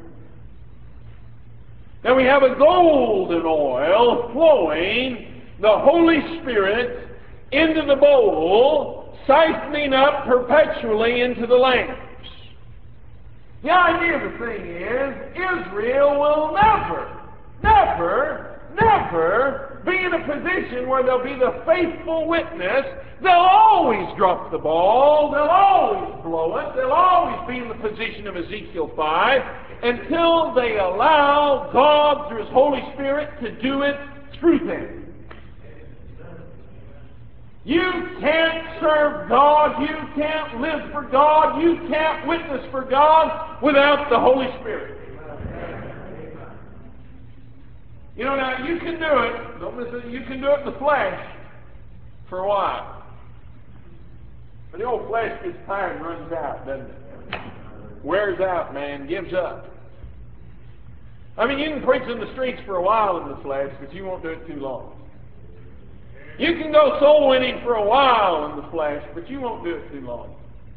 Now we have a golden oil flowing, the Holy Spirit, into the bowl, siphoning up perpetually into the lamps. The idea of the thing is, Israel will never, never, never be in a position where they'll be the faithful witness. They'll always drop the ball. They'll always blow it. They'll always be in the position of Ezekiel five until they allow God, through His Holy Spirit, to do it through them. You can't serve God, you can't live for God, you can't witness for God without the Holy Spirit. You know, now, you can do it, don't miss it, you can do it in the flesh for a while. But the old flesh gets tired and runs out, doesn't it? Wears out, man, gives up. I mean, you can preach in the streets for a while in the flesh, but you won't do it too long. You can go soul winning for a while in the flesh, but you won't do it too long.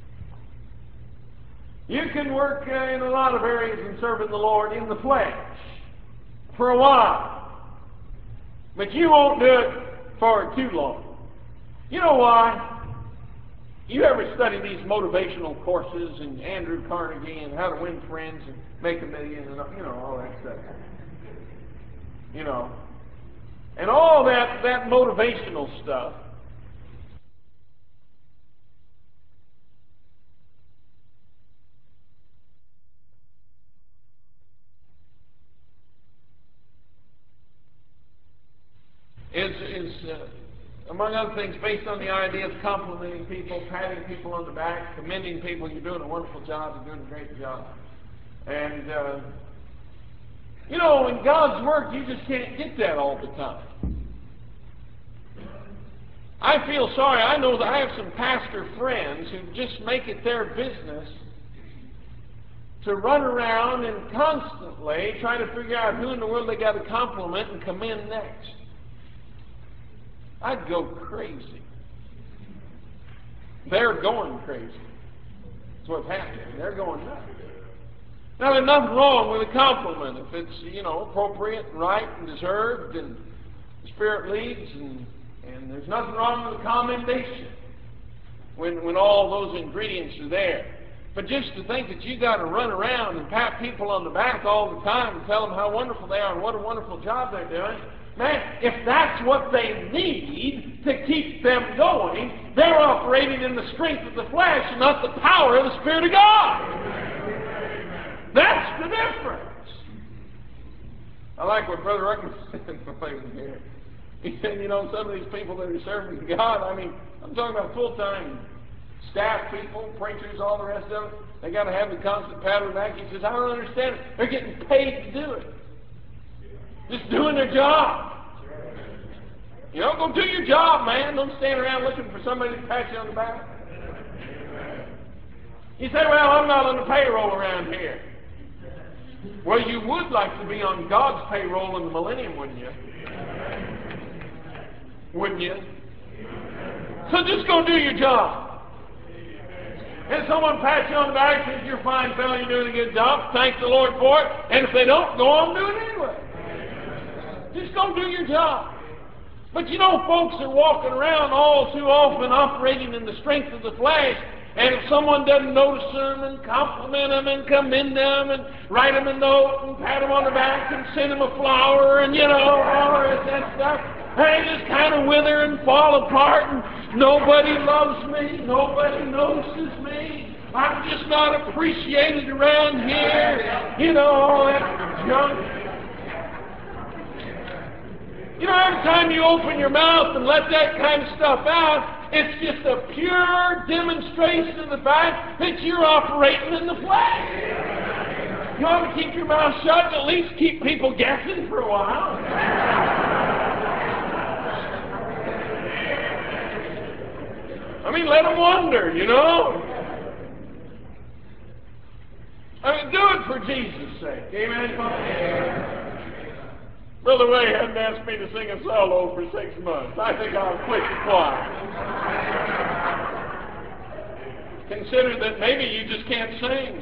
You can work uh, in a lot of areas in serving the Lord in the flesh for a while, but you won't do it for too long. You know why? You ever study these motivational courses and Andrew Carnegie and how to win friends and make a million and, you know, all that stuff? You know. And all that, that motivational stuff is, is uh, among other things, based on the idea of complimenting people, patting people on the back, commending people. You're doing a wonderful job, you're doing a great job. And, uh, you know, in God's work, you just can't get that all the time. I feel sorry. I know that I have some pastor friends who just make it their business to run around and constantly try to figure out who in the world they got to compliment and commend next. I'd go crazy. They're going crazy. That's what's happening. They're going nuts. Now, there's nothing wrong with a compliment if it's, you know, appropriate and right and deserved and the Spirit leads, and, and there's nothing wrong with a commendation when, when all those ingredients are there. But just to think that you got to run around and pat people on the back all the time and tell them how wonderful they are and what a wonderful job they're doing, man, if that's what they need to keep them going, they're operating in the strength of the flesh and not the power of the Spirit of God. That's the difference. I like what Brother Ruckman said when he was here. He said, you know, some of these people that are serving God, I mean, I'm talking about full-time staff people, preachers, all the rest of it, they got to have the constant pat on the back. He says, I don't understand it. They're getting paid to do it. Just doing their job. You know, go do your job, man. Don't stand around looking for somebody to pat you on the back. You say, well, I'm not on the payroll around here. Well, you would like to be on God's payroll in the millennium, wouldn't you? Wouldn't you? So just go do your job. And someone pats you on the back and says, you're a fine fellow, you're doing a good job. Thank the Lord for it. And if they don't, go on and do it anyway. Just go do your job. But you know, folks are walking around all too often operating in the strength of the flesh. And if someone doesn't notice them and compliment them and commend them and write them a note and pat them on the back and send them a flower and, you know, all that, that stuff, they just kind of wither and fall apart and nobody loves me, nobody notices me, I'm just not appreciated around here, you know, all that junk. You know, every time you open your mouth and let that kind of stuff out, it's just a pure demonstration of the fact that you're operating in the flesh. You ought to keep your mouth shut and at least keep people guessing for a while. I mean, let them wonder, you know. I mean, do it for Jesus' sake. Amen. Brother Ray hadn't asked me to sing a solo for six months. I think I'll quit the choir. Consider that maybe you just can't sing.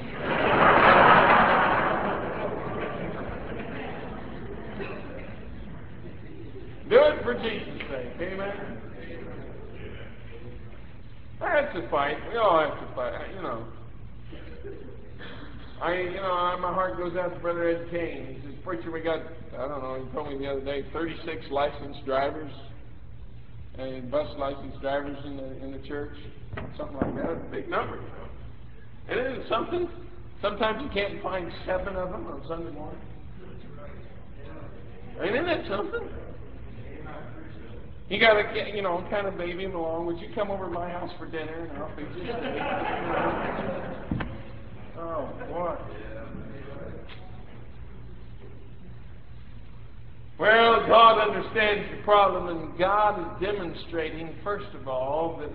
Do it for Jesus' sake. Amen. That's a fight. We all have to fight. You know. I, you know, my heart goes out to Brother Ed Kane. He says, preacher, we got, I don't know, he told me the other day, thirty-six licensed drivers and bus licensed drivers in the in the church. Something like that. It's a big number, you know. And isn't it something? Sometimes you can't find seven of them on Sunday morning. And isn't that something? You got to, you know, kind of baby him along. Would you come over to my house for dinner and I'll feed you steak? Oh, boy. Well, God understands the problem, and God is demonstrating, first of all, that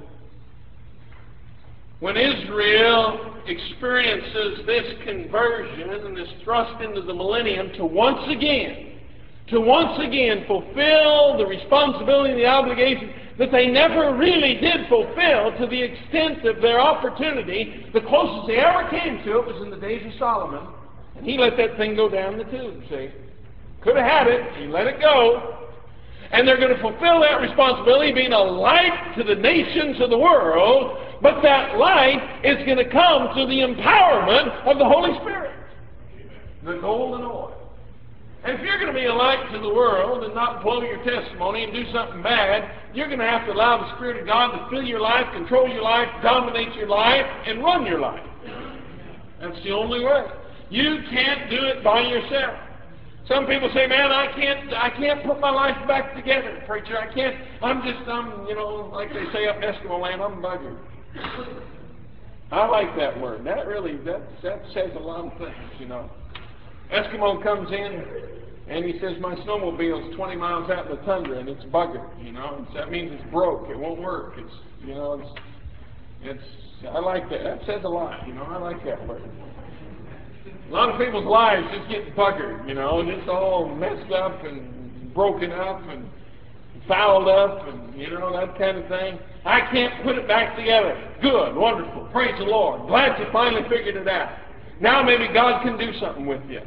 when Israel experiences this conversion and this thrust into the millennium to once again, to once again fulfill the responsibility and the obligation that they never really did fulfill to the extent of their opportunity. The closest they ever came to it was in the days of Solomon, and he let that thing go down the tube, see. Could have had it, he let it go. And they're going to fulfill that responsibility, being a light to the nations of the world, but that light is going to come through the empowerment of the Holy Spirit. The golden oil. And if you're going to be a light to the world and not blow your testimony and do something bad, you're going to have to allow the Spirit of God to fill your life, control your life, dominate your life, and run your life. That's the only way. You can't do it by yourself. Some people say, man, I can't I can't put my life back together, preacher. I can't, I'm just, I'm, you know, like they say up in Eskimo land, I'm buggered. I like that word. That really, that, that says a lot of things, you know. Eskimo comes in and he says, my snowmobile's twenty miles out in the tundra and it's buggered, you know. It's, that means it's broke. It won't work. It's, you know, it's, it's, I like that. That says a lot, you know. I like that word. A lot of people's lives just get buggered, you know, and it's all messed up and broken up and fouled up and, you know, that kind of thing. I can't put it back together. Good, wonderful, praise the Lord. Glad you finally figured it out. Now maybe God can do something with you.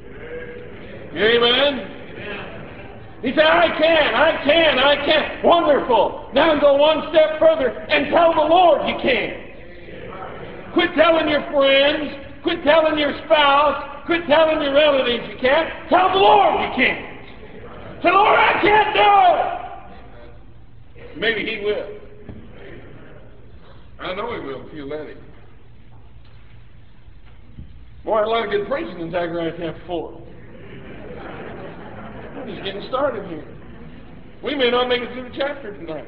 Amen? He said, I can, I can, I can. Wonderful. Now go one step further and tell the Lord you can. Quit telling your friends. Quit telling your spouse. Quit telling your relatives you can't. Tell the Lord you can't. Say, Lord, I can't do it. Maybe He will. I know He will if you let Him. Boy, a lot of good preaching in Zechariah chapter four. We're just getting started here. We may not make it through the chapter tonight.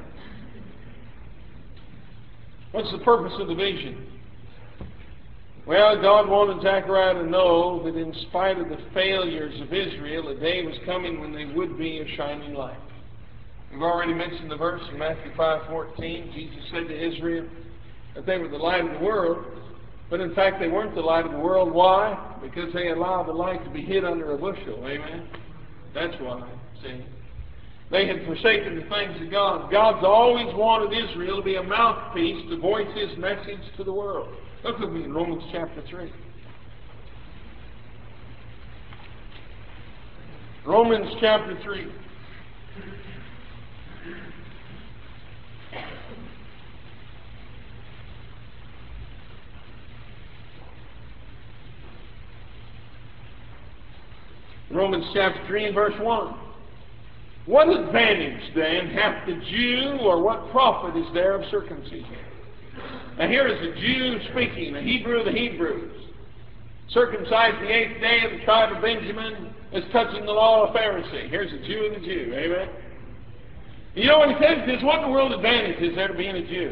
What's the purpose of the vision? Well, God wanted Zechariah to know that in spite of the failures of Israel, a day was coming when they would be a shining light. We've already mentioned the verse in Matthew five fourteen. Jesus said to Israel that they were the light of the world. But in fact, they weren't the light of the world. Why? Because they allowed the light to be hid under a bushel. Amen? That's why. See? They had forsaken the things of God. God's always wanted Israel to be a mouthpiece to voice His message to the world. Look with me in Romans chapter three. Romans chapter three. Romans chapter three and verse one. What advantage then hath the Jew, or what profit is there of circumcision? Now here is a Jew speaking, a Hebrew of the Hebrews, circumcised the eighth day of the tribe of Benjamin, as touching the law of Pharisee. Here's a Jew and a Jew, amen? You know what he says? He says, what in the world advantage is there to being a Jew?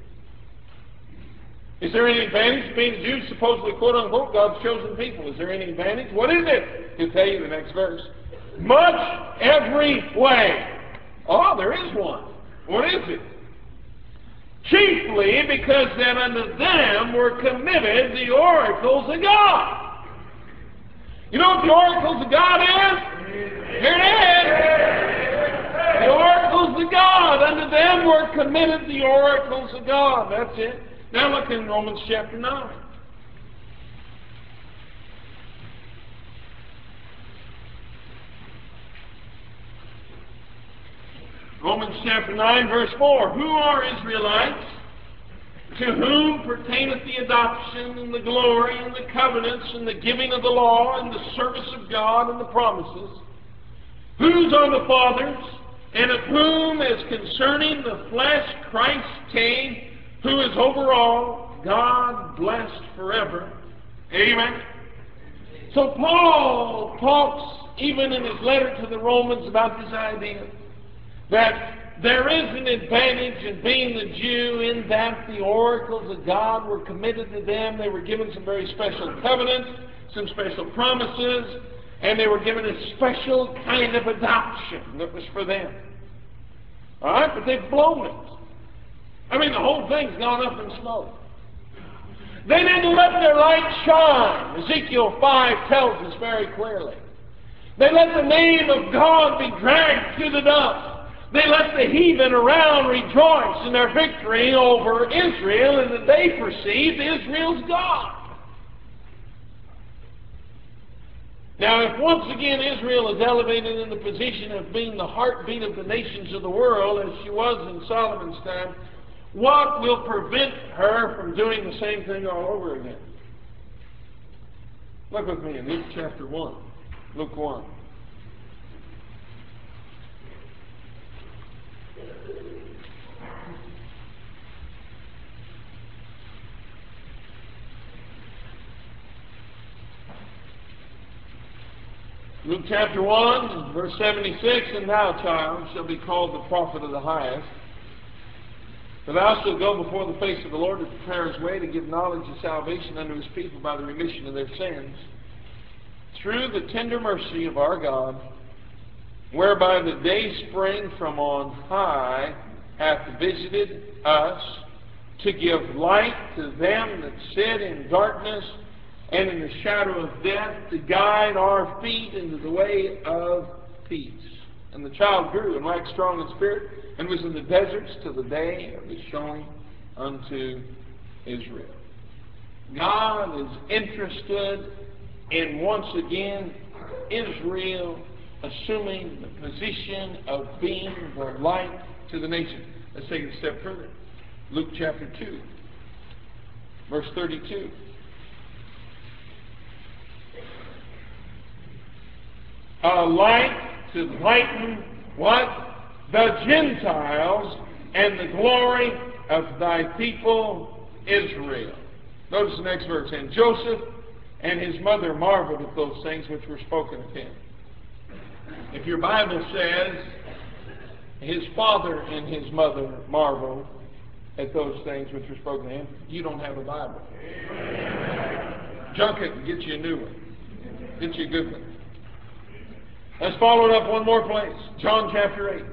Is there any advantage to being a Jew, supposedly, quote unquote, God's chosen people? Is there any advantage? What is it? He'll tell you the next verse. Much every way. Oh, there is one. What is it? Chiefly because that unto them were committed the oracles of God. You know what the oracles of God is? Here it is. The oracles of God. Unto them were committed the oracles of God. That's it. Now look in Romans chapter nine. Romans chapter nine, verse four. Who are Israelites? To whom pertaineth the adoption and the glory and the covenants and the giving of the law and the service of God and the promises? Whose are the fathers? And of whom, as concerning the flesh, Christ came, who is over all, God blessed forever. Amen. So Paul talks even in his letter to the Romans about this idea that there is an advantage in being the Jew in that the oracles of God were committed to them. They were given some very special covenants, some special promises, and they were given a special kind of adoption that was for them. All right? But they've blown it. I mean, the whole thing's gone up in smoke. They didn't let their light shine. Ezekiel five tells us very clearly. They let the name of God be dragged through the dust. They let the heathen around rejoice in their victory over Israel, and that they perceived Israel's God. Now, if once again Israel is elevated in the position of being the heartbeat of the nations of the world, as she was in Solomon's time, what will prevent her from doing the same thing all over again? Look with me in Luke chapter one. Luke one. Luke chapter one, verse seventy-six, And thou, child, shalt be called the prophet of the highest. For thou shalt go before the face of the Lord to prepare His way, to give knowledge of salvation unto His people by the remission of their sins, through the tender mercy of our God, whereby the day spring from on high hath visited us, to give light to them that sit in darkness and in the shadow of death, to guide our feet into the way of peace. And the child grew and waxed strong in spirit, and was in the deserts till the day of His showing unto Israel. God is interested in, once again, Israel assuming the position of being the light to the nation. Let's take it a step further. Luke chapter two, verse thirty-two. A light to lighten what? The Gentiles, and the glory of thy people Israel. Notice the next verse. And Joseph and his mother marveled at those things which were spoken of him. If your Bible says his father and his mother marveled at those things which were spoken to him, you don't have a Bible. Junk it and get you a new one. Get you a good one. Let's follow it up one more place. John chapter eight.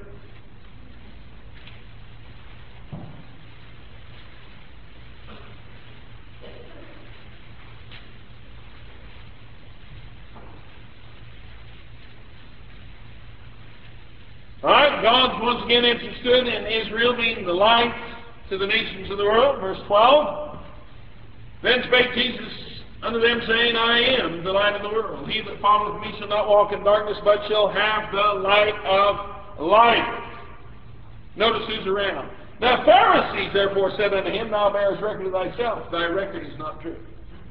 Uh, God's once again interested in Israel being the light to the nations of the world. Verse twelve. Then spake Jesus unto them, saying, I am the light of the world. He that followeth me shall not walk in darkness, but shall have the light of life. Notice who's around. The Pharisees therefore said unto him, Thou bearest record of thyself. Thy record is not true.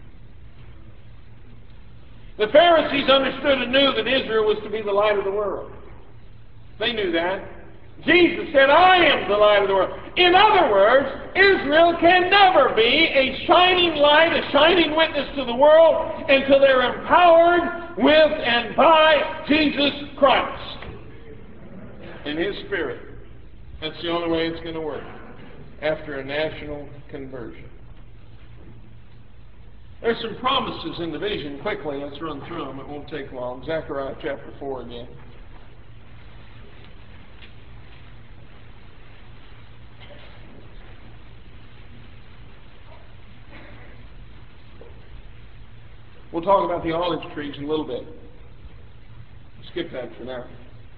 The Pharisees understood and knew that Israel was to be the light of the world. They knew that. Jesus said, I am the light of the world. In other words, Israel can never be a shining light, a shining witness to the world until they're empowered with and by Jesus Christ and His Spirit. That's the only way it's going to work after a national conversion. There's some promises in the vision. Quickly, let's run through them. It won't take long. Zechariah chapter four again. We'll talk about the olive trees in a little bit. Skip that for now.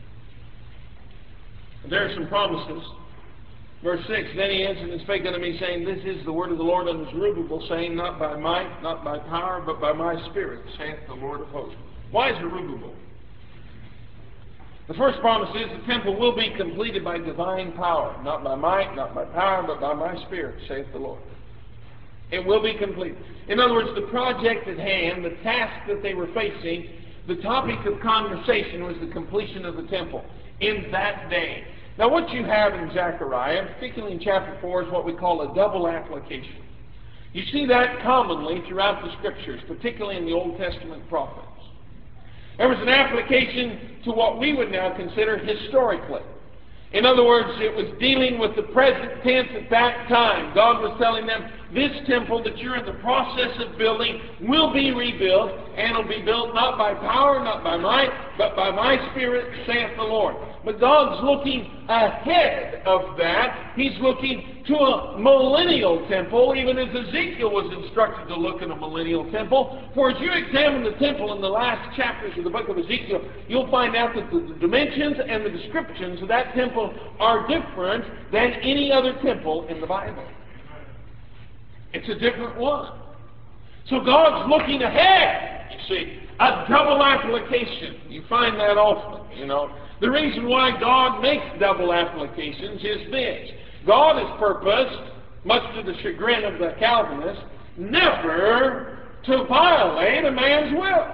There are some promises. Verse six, Then he answered and spake unto me, saying, This is the word of the Lord unto Zerubbabel, saying, Not by might, not by power, but by my Spirit, saith the Lord of hosts. Why Zerubbabel? The first promise is the temple will be completed by divine power. Not by might, not by power, but by my Spirit, saith the Lord. It will be complete. In other words, the project at hand, the task that they were facing, the topic of conversation was the completion of the temple in that day. Now what you have in Zechariah, particularly in chapter four, is what we call a double application. You see that commonly throughout the Scriptures, particularly in the Old Testament prophets. There was an application to what we would now consider historically. In other words, it was dealing with the present tense at that time. God was telling them, this temple that you're in the process of building will be rebuilt, and it'll be built not by power, not by might, but by my Spirit, saith the Lord. But God's looking ahead of that. He's looking to a millennial temple, even as Ezekiel was instructed to look at a millennial temple. For as you examine the temple in the last chapters of the book of Ezekiel, you'll find out that the dimensions and the descriptions of that temple are different than any other temple in the Bible. It's a different one. So God's looking ahead, you see. A double application. You find that often, you know. The reason why God makes double applications is this. God has purposed, much to the chagrin of the Calvinists, never to violate a man's will.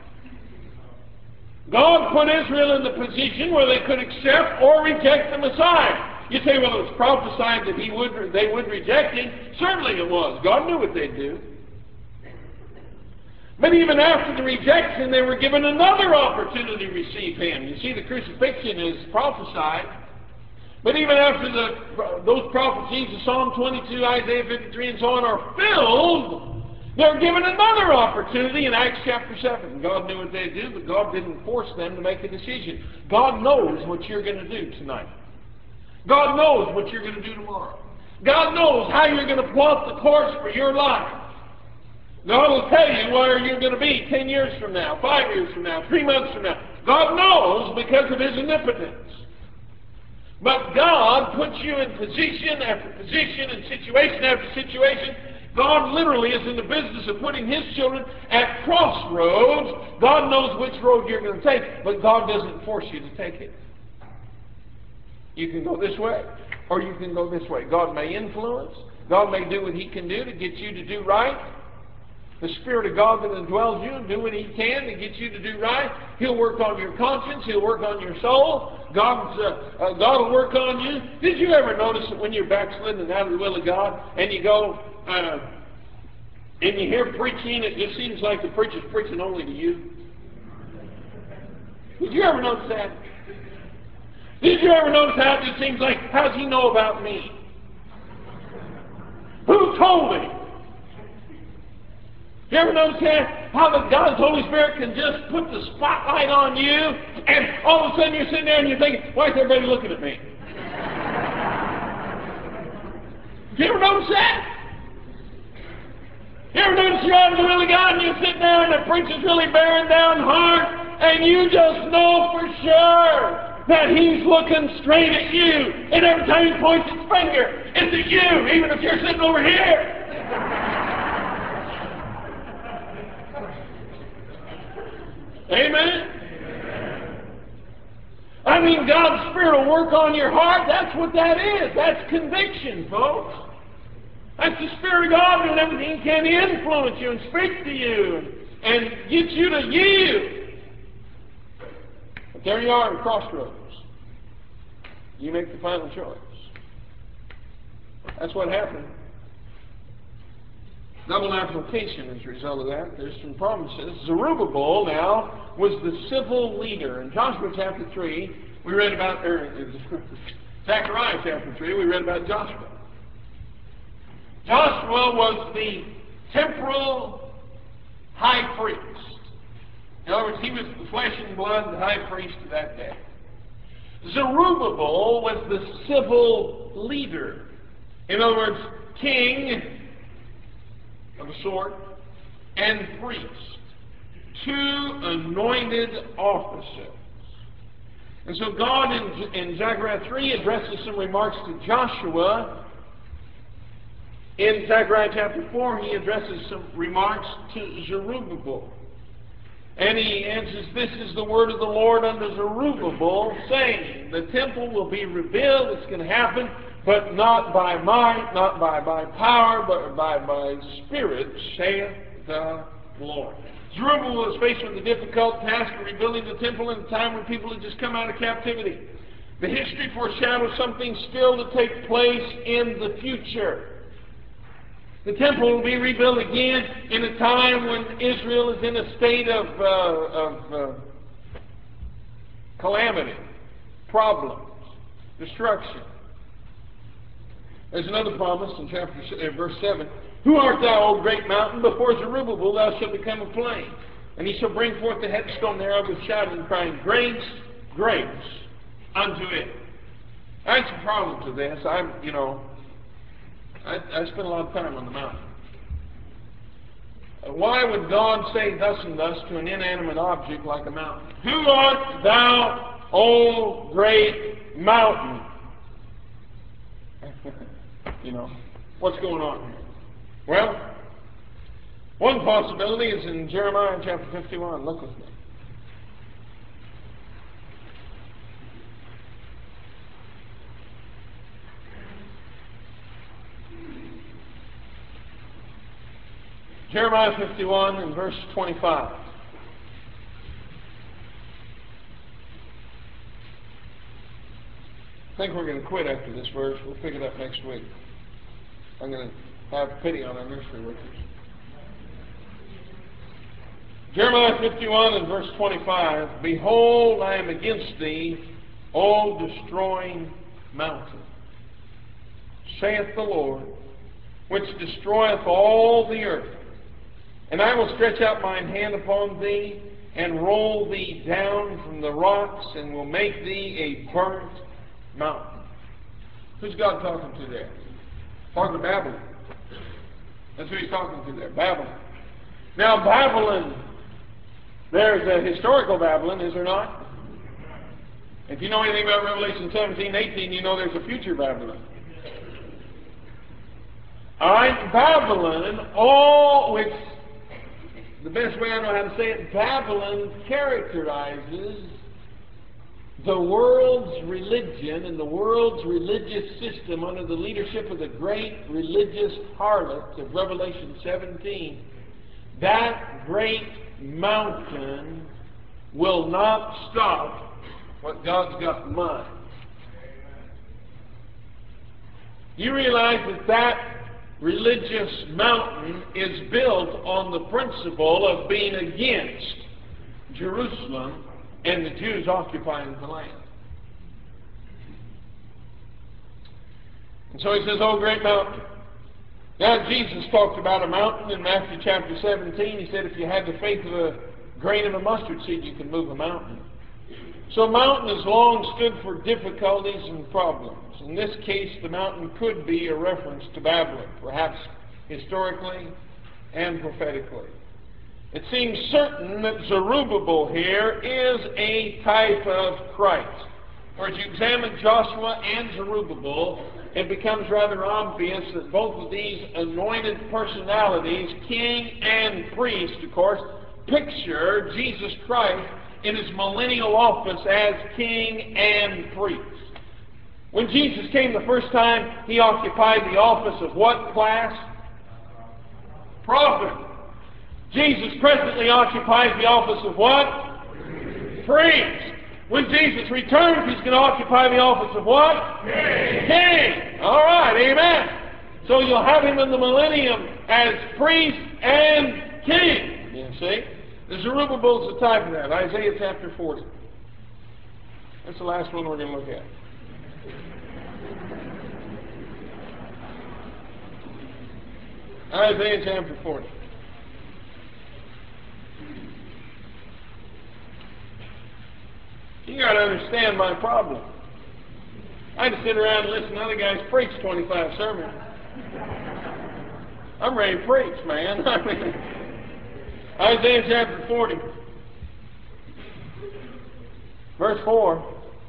God put Israel in the position where they could accept or reject the Messiah. You say, well, it was prophesied that he would, they would reject him. Certainly it was. God knew what they'd do. But even after the rejection, they were given another opportunity to receive him. You see, the crucifixion is prophesied. But even after the, those prophecies of Psalm twenty-two, Isaiah fifty-three, and so on are filled, they're given another opportunity in Acts chapter seven. God knew what they'd do, but God didn't force them to make a decision. God knows what you're going to do tonight. God knows what you're going to do tomorrow. God knows how you're going to plot the course for your life. God will tell you where you're going to be ten years from now, five years from now, three months from now. God knows because of His omnipotence. But God puts you in position after position and situation after situation. God literally is in the business of putting His children at crossroads. God knows which road you're going to take, but God doesn't force you to take it. You can go this way, or you can go this way. God may influence. God may do what He can do to get you to do right. The Spirit of God that indwells you and do what He can to get you to do right. He'll work on your conscience. He'll work on your soul. God's, uh, uh, God will work on you. Did you ever notice that when you're backslidden and out of the will of God, and you go, uh, and you hear preaching, it just seems like the preacher's preaching only to you? Did you ever notice that? Did you ever notice how it just seems like, how does he know about me? Who told him? You ever notice that? How the God's Holy Spirit can just put the spotlight on you, and all of a sudden you're sitting there and you're thinking, why is everybody looking at me? You ever notice that? You ever notice you're out of the will of God and you're sitting there and the preacher's really bearing down hard, and you just know for sure that He's looking straight at you. And every time He points His finger, it's at you, even if you're sitting over here. Amen? I mean, God's Spirit will work on your heart. That's what that is. That's conviction, folks. That's the Spirit of God doing everything He can to influence you and speak to you and, and get you to yield. But there you are at a crossroads. You make the final choice. That's what happened. Double application as a result of that. There's some promises. Zerubbabel now was the civil leader. In Joshua chapter three, we read about, er, Zechariah chapter three, we read about Joshua. Joshua was the temporal high priest. In other words, he was the flesh and blood high priest of that day. Zerubbabel was the civil leader. In other words, king of a sort and priest. Two anointed officers. And so God in, in Zechariah three addresses some remarks to Joshua. In Zechariah chapter four, He addresses some remarks to Zerubbabel. And He answers, "This is the word of the Lord unto Zerubbabel, saying, the temple will be rebuilt." It's going to happen, but not by might, not by, by power, but by my Spirit, saith the Lord. Zerubbabel was faced with the difficult task of rebuilding the temple in a time when people had just come out of captivity. The history foreshadows something still to take place in the future. The temple will be rebuilt again in a time when Israel is in a state of, uh, of uh, calamity, problems, destruction. There's another promise in chapter uh, verse seven. "Who art thou, O great mountain? Before Zerubbabel thou shalt become a plain. And he shall bring forth the headstone thereof with shouting, crying, Grace, grace unto it." I had some problems with this. I'm, you know, I, I spent a lot of time on the mountain. Why would God say thus and thus to an inanimate object like a mountain? "Who art thou, O great mountain?" You know, what's going on here? Well, one possibility is in Jeremiah chapter fifty-one. Look with me. Jeremiah fifty-one and verse twenty-five. I think we're going to quit after this verse. We'll pick it up next week. I'm going to have pity on our nursery workers. Jeremiah fifty-one and verse twenty-five. "Behold, I am against thee, O destroying mountain, saith the Lord, which destroyeth all the earth. And I will stretch out mine hand upon thee, and roll thee down from the rocks, and will make thee a burnt mountain." Who's God talking to there? Talking to Babylon. That's who He's talking to there, Babylon. Now Babylon, there's a historical Babylon, is there not? If you know anything about Revelation seventeen, eighteen, you know there's a future Babylon. All right, Babylon, all which, the best way I know how to say it, Babylon characterizes the world's religion and the world's religious system under the leadership of the great religious harlot of Revelation seventeen. That great mountain will not stop what God's got in mind. You realize that that religious mountain is built on the principle of being against Jerusalem and the Jews occupying the land. And so he says, "Oh, great mountain." Now Jesus talked about a mountain in Matthew chapter seventeen. He said if you had the faith of a grain of a mustard seed, you can move a mountain. So mountain has long stood for difficulties and problems. In this case, the mountain could be a reference to Babylon, perhaps historically and prophetically. It seems certain that Zerubbabel here is a type of Christ. For as you examine Joshua and Zerubbabel, it becomes rather obvious that both of these anointed personalities, king and priest, of course, picture Jesus Christ in his millennial office as king and priest. When Jesus came the first time, he occupied the office of what class? Prophet. Jesus presently occupies the office of what? Priest. When Jesus returns, he's going to occupy the office of what? King. King. All right, amen. So you'll have him in the millennium as priest and king. You see? The Zerubbabel is a type of that. Isaiah chapter forty. That's the last one we're going to look at. Isaiah chapter forty. You got to understand my problem. I just sit around and listen to other guys preach twenty-five sermons. I'm ready to preach, man. I mean, Isaiah chapter forty, verse four.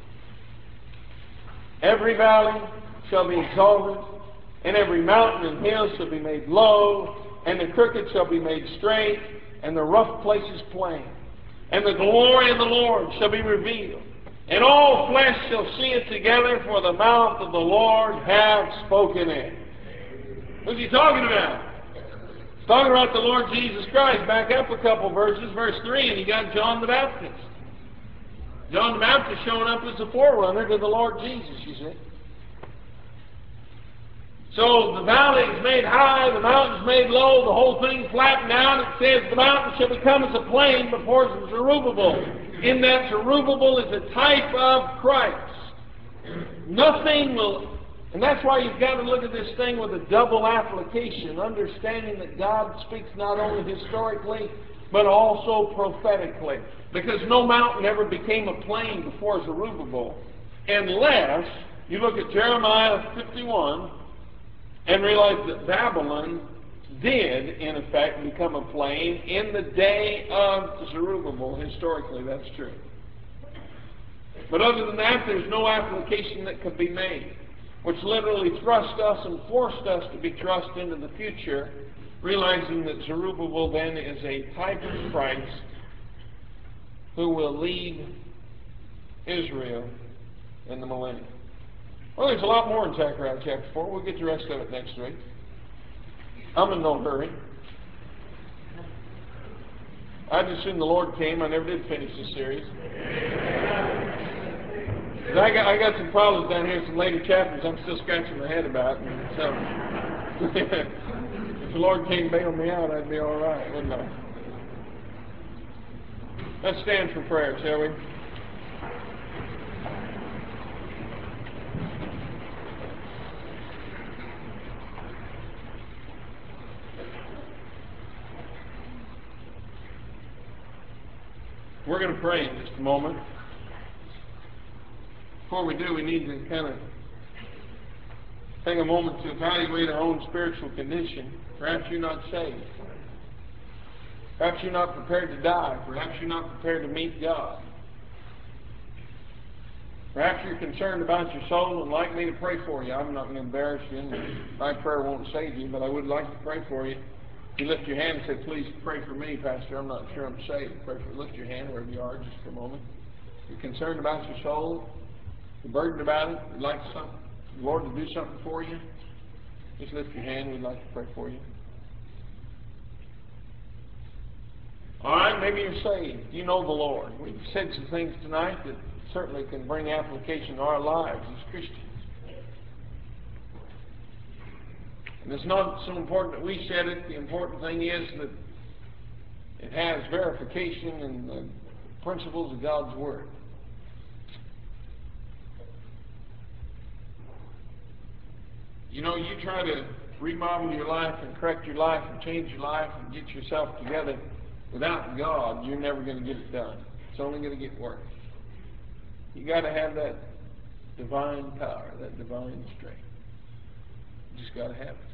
Every valley shall be exalted, and every mountain and hill shall be made low, and the crooked shall be made straight, and the rough places plain. And the glory of the Lord shall be revealed, and all flesh shall see it together, for the mouth of the Lord hath spoken it. What's he talking about? He's talking about the Lord Jesus Christ. Back up a couple verses, verse three, and you got John the Baptist. John the Baptist showing up as a forerunner to the Lord Jesus, you see. So the valley is made high, the mountains made low, the whole thing flattened out. It says the mountain shall become as a plain before Zerubbabel. In that Zerubbabel is a type of Christ. Nothing will, and that's why you've got to look at this thing with a double application, understanding that God speaks not only historically, but also prophetically. Because no mountain ever became a plain before Zerubbabel, unless you look at Jeremiah fifty-one, and realize that Babylon did, in effect, become a plain in the day of Zerubbabel. Historically, that's true. But other than that, there's no application that could be made, which literally thrust us and forced us to be thrust into the future, realizing that Zerubbabel then is a type of Christ who will lead Israel in the millennium. Well, there's a lot more in Zechariah chapter four. We'll get the rest of it next week. I'm in no hurry. I just assumed the Lord came. I never did finish the series. I got, I got some problems down here, some later chapters I'm still scratching my head about. And so, if the Lord came bail me out, I'd be all right, wouldn't I? Let's stand for prayer, shall we? We're going to pray in just a moment. Before we do, we need to kind of take a moment to evaluate our own spiritual condition. Perhaps you're not saved. Perhaps you're not prepared to die. Perhaps you're not prepared to meet God. Perhaps you're concerned about your soul and like me to pray for you. I'm not going to embarrass you, and my prayer won't save you, but I would like to pray for you. You lift your hand and say, please pray for me, Pastor. I'm not sure I'm saved. Pray for, lift your hand wherever you are just for a moment. You're concerned about your soul. You're burdened about it. You'd like some, the Lord to do something for you. Just lift your hand. We'd like to pray for you. All right, maybe you're saved. You know the Lord. We've said some things tonight that certainly can bring application to our lives as Christians. And it's not so important that we said it. The important thing is that it has verification in the principles of God's Word. You know, you try to remodel your life and correct your life and change your life and get yourself together without God, you're never going to get it done. It's only going to get worse. You got to have that divine power, that divine strength. You just got to have it.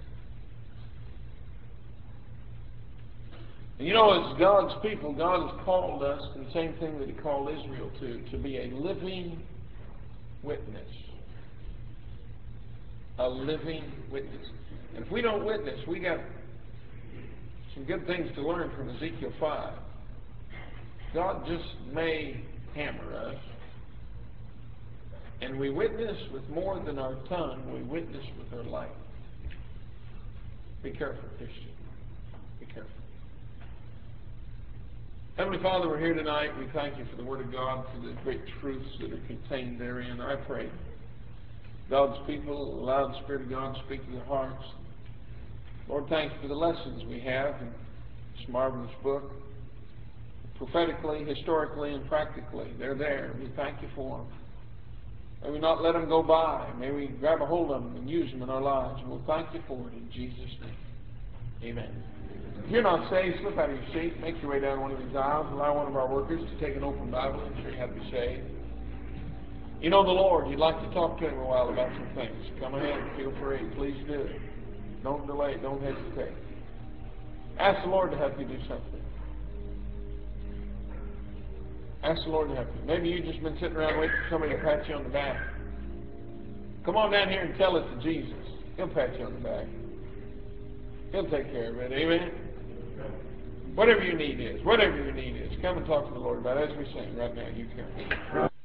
And you know, as God's people, God has called us to the same thing that He called Israel to, to be a living witness. A living witness. And if we don't witness, we got some good things to learn from Ezekiel five. God just may hammer us. And we witness with more than our tongue. We witness with our life. Be careful, Christian. Be careful. Heavenly Father, we're here tonight. We thank you for the Word of God, for the great truths that are contained therein. I pray God's people allow the Spirit of God to speak to their hearts. Lord, thank you for the lessons we have in this marvelous book. Prophetically, historically, and practically. They're there. We thank you for them. May we not let them go by. May we grab a hold of them and use them in our lives. And we'll thank you for it in Jesus' name. Amen. If you're not saved, slip out of your seat. Make your way down one of these aisles. Allow one of our workers to take an open Bible and show you how to be saved. You know the Lord. You'd like to talk to Him a while about some things. Come ahead. Feel free. Please do. Don't delay. Don't hesitate. Ask the Lord to help you do something. Ask the Lord to help you. Maybe you've just been sitting around waiting for somebody to pat you on the back. Come on down here and tell it to Jesus. He'll pat you on the back. He'll take care of it. Amen? Whatever your need is, whatever your need is, come and talk to the Lord about it as we sing right now. You can.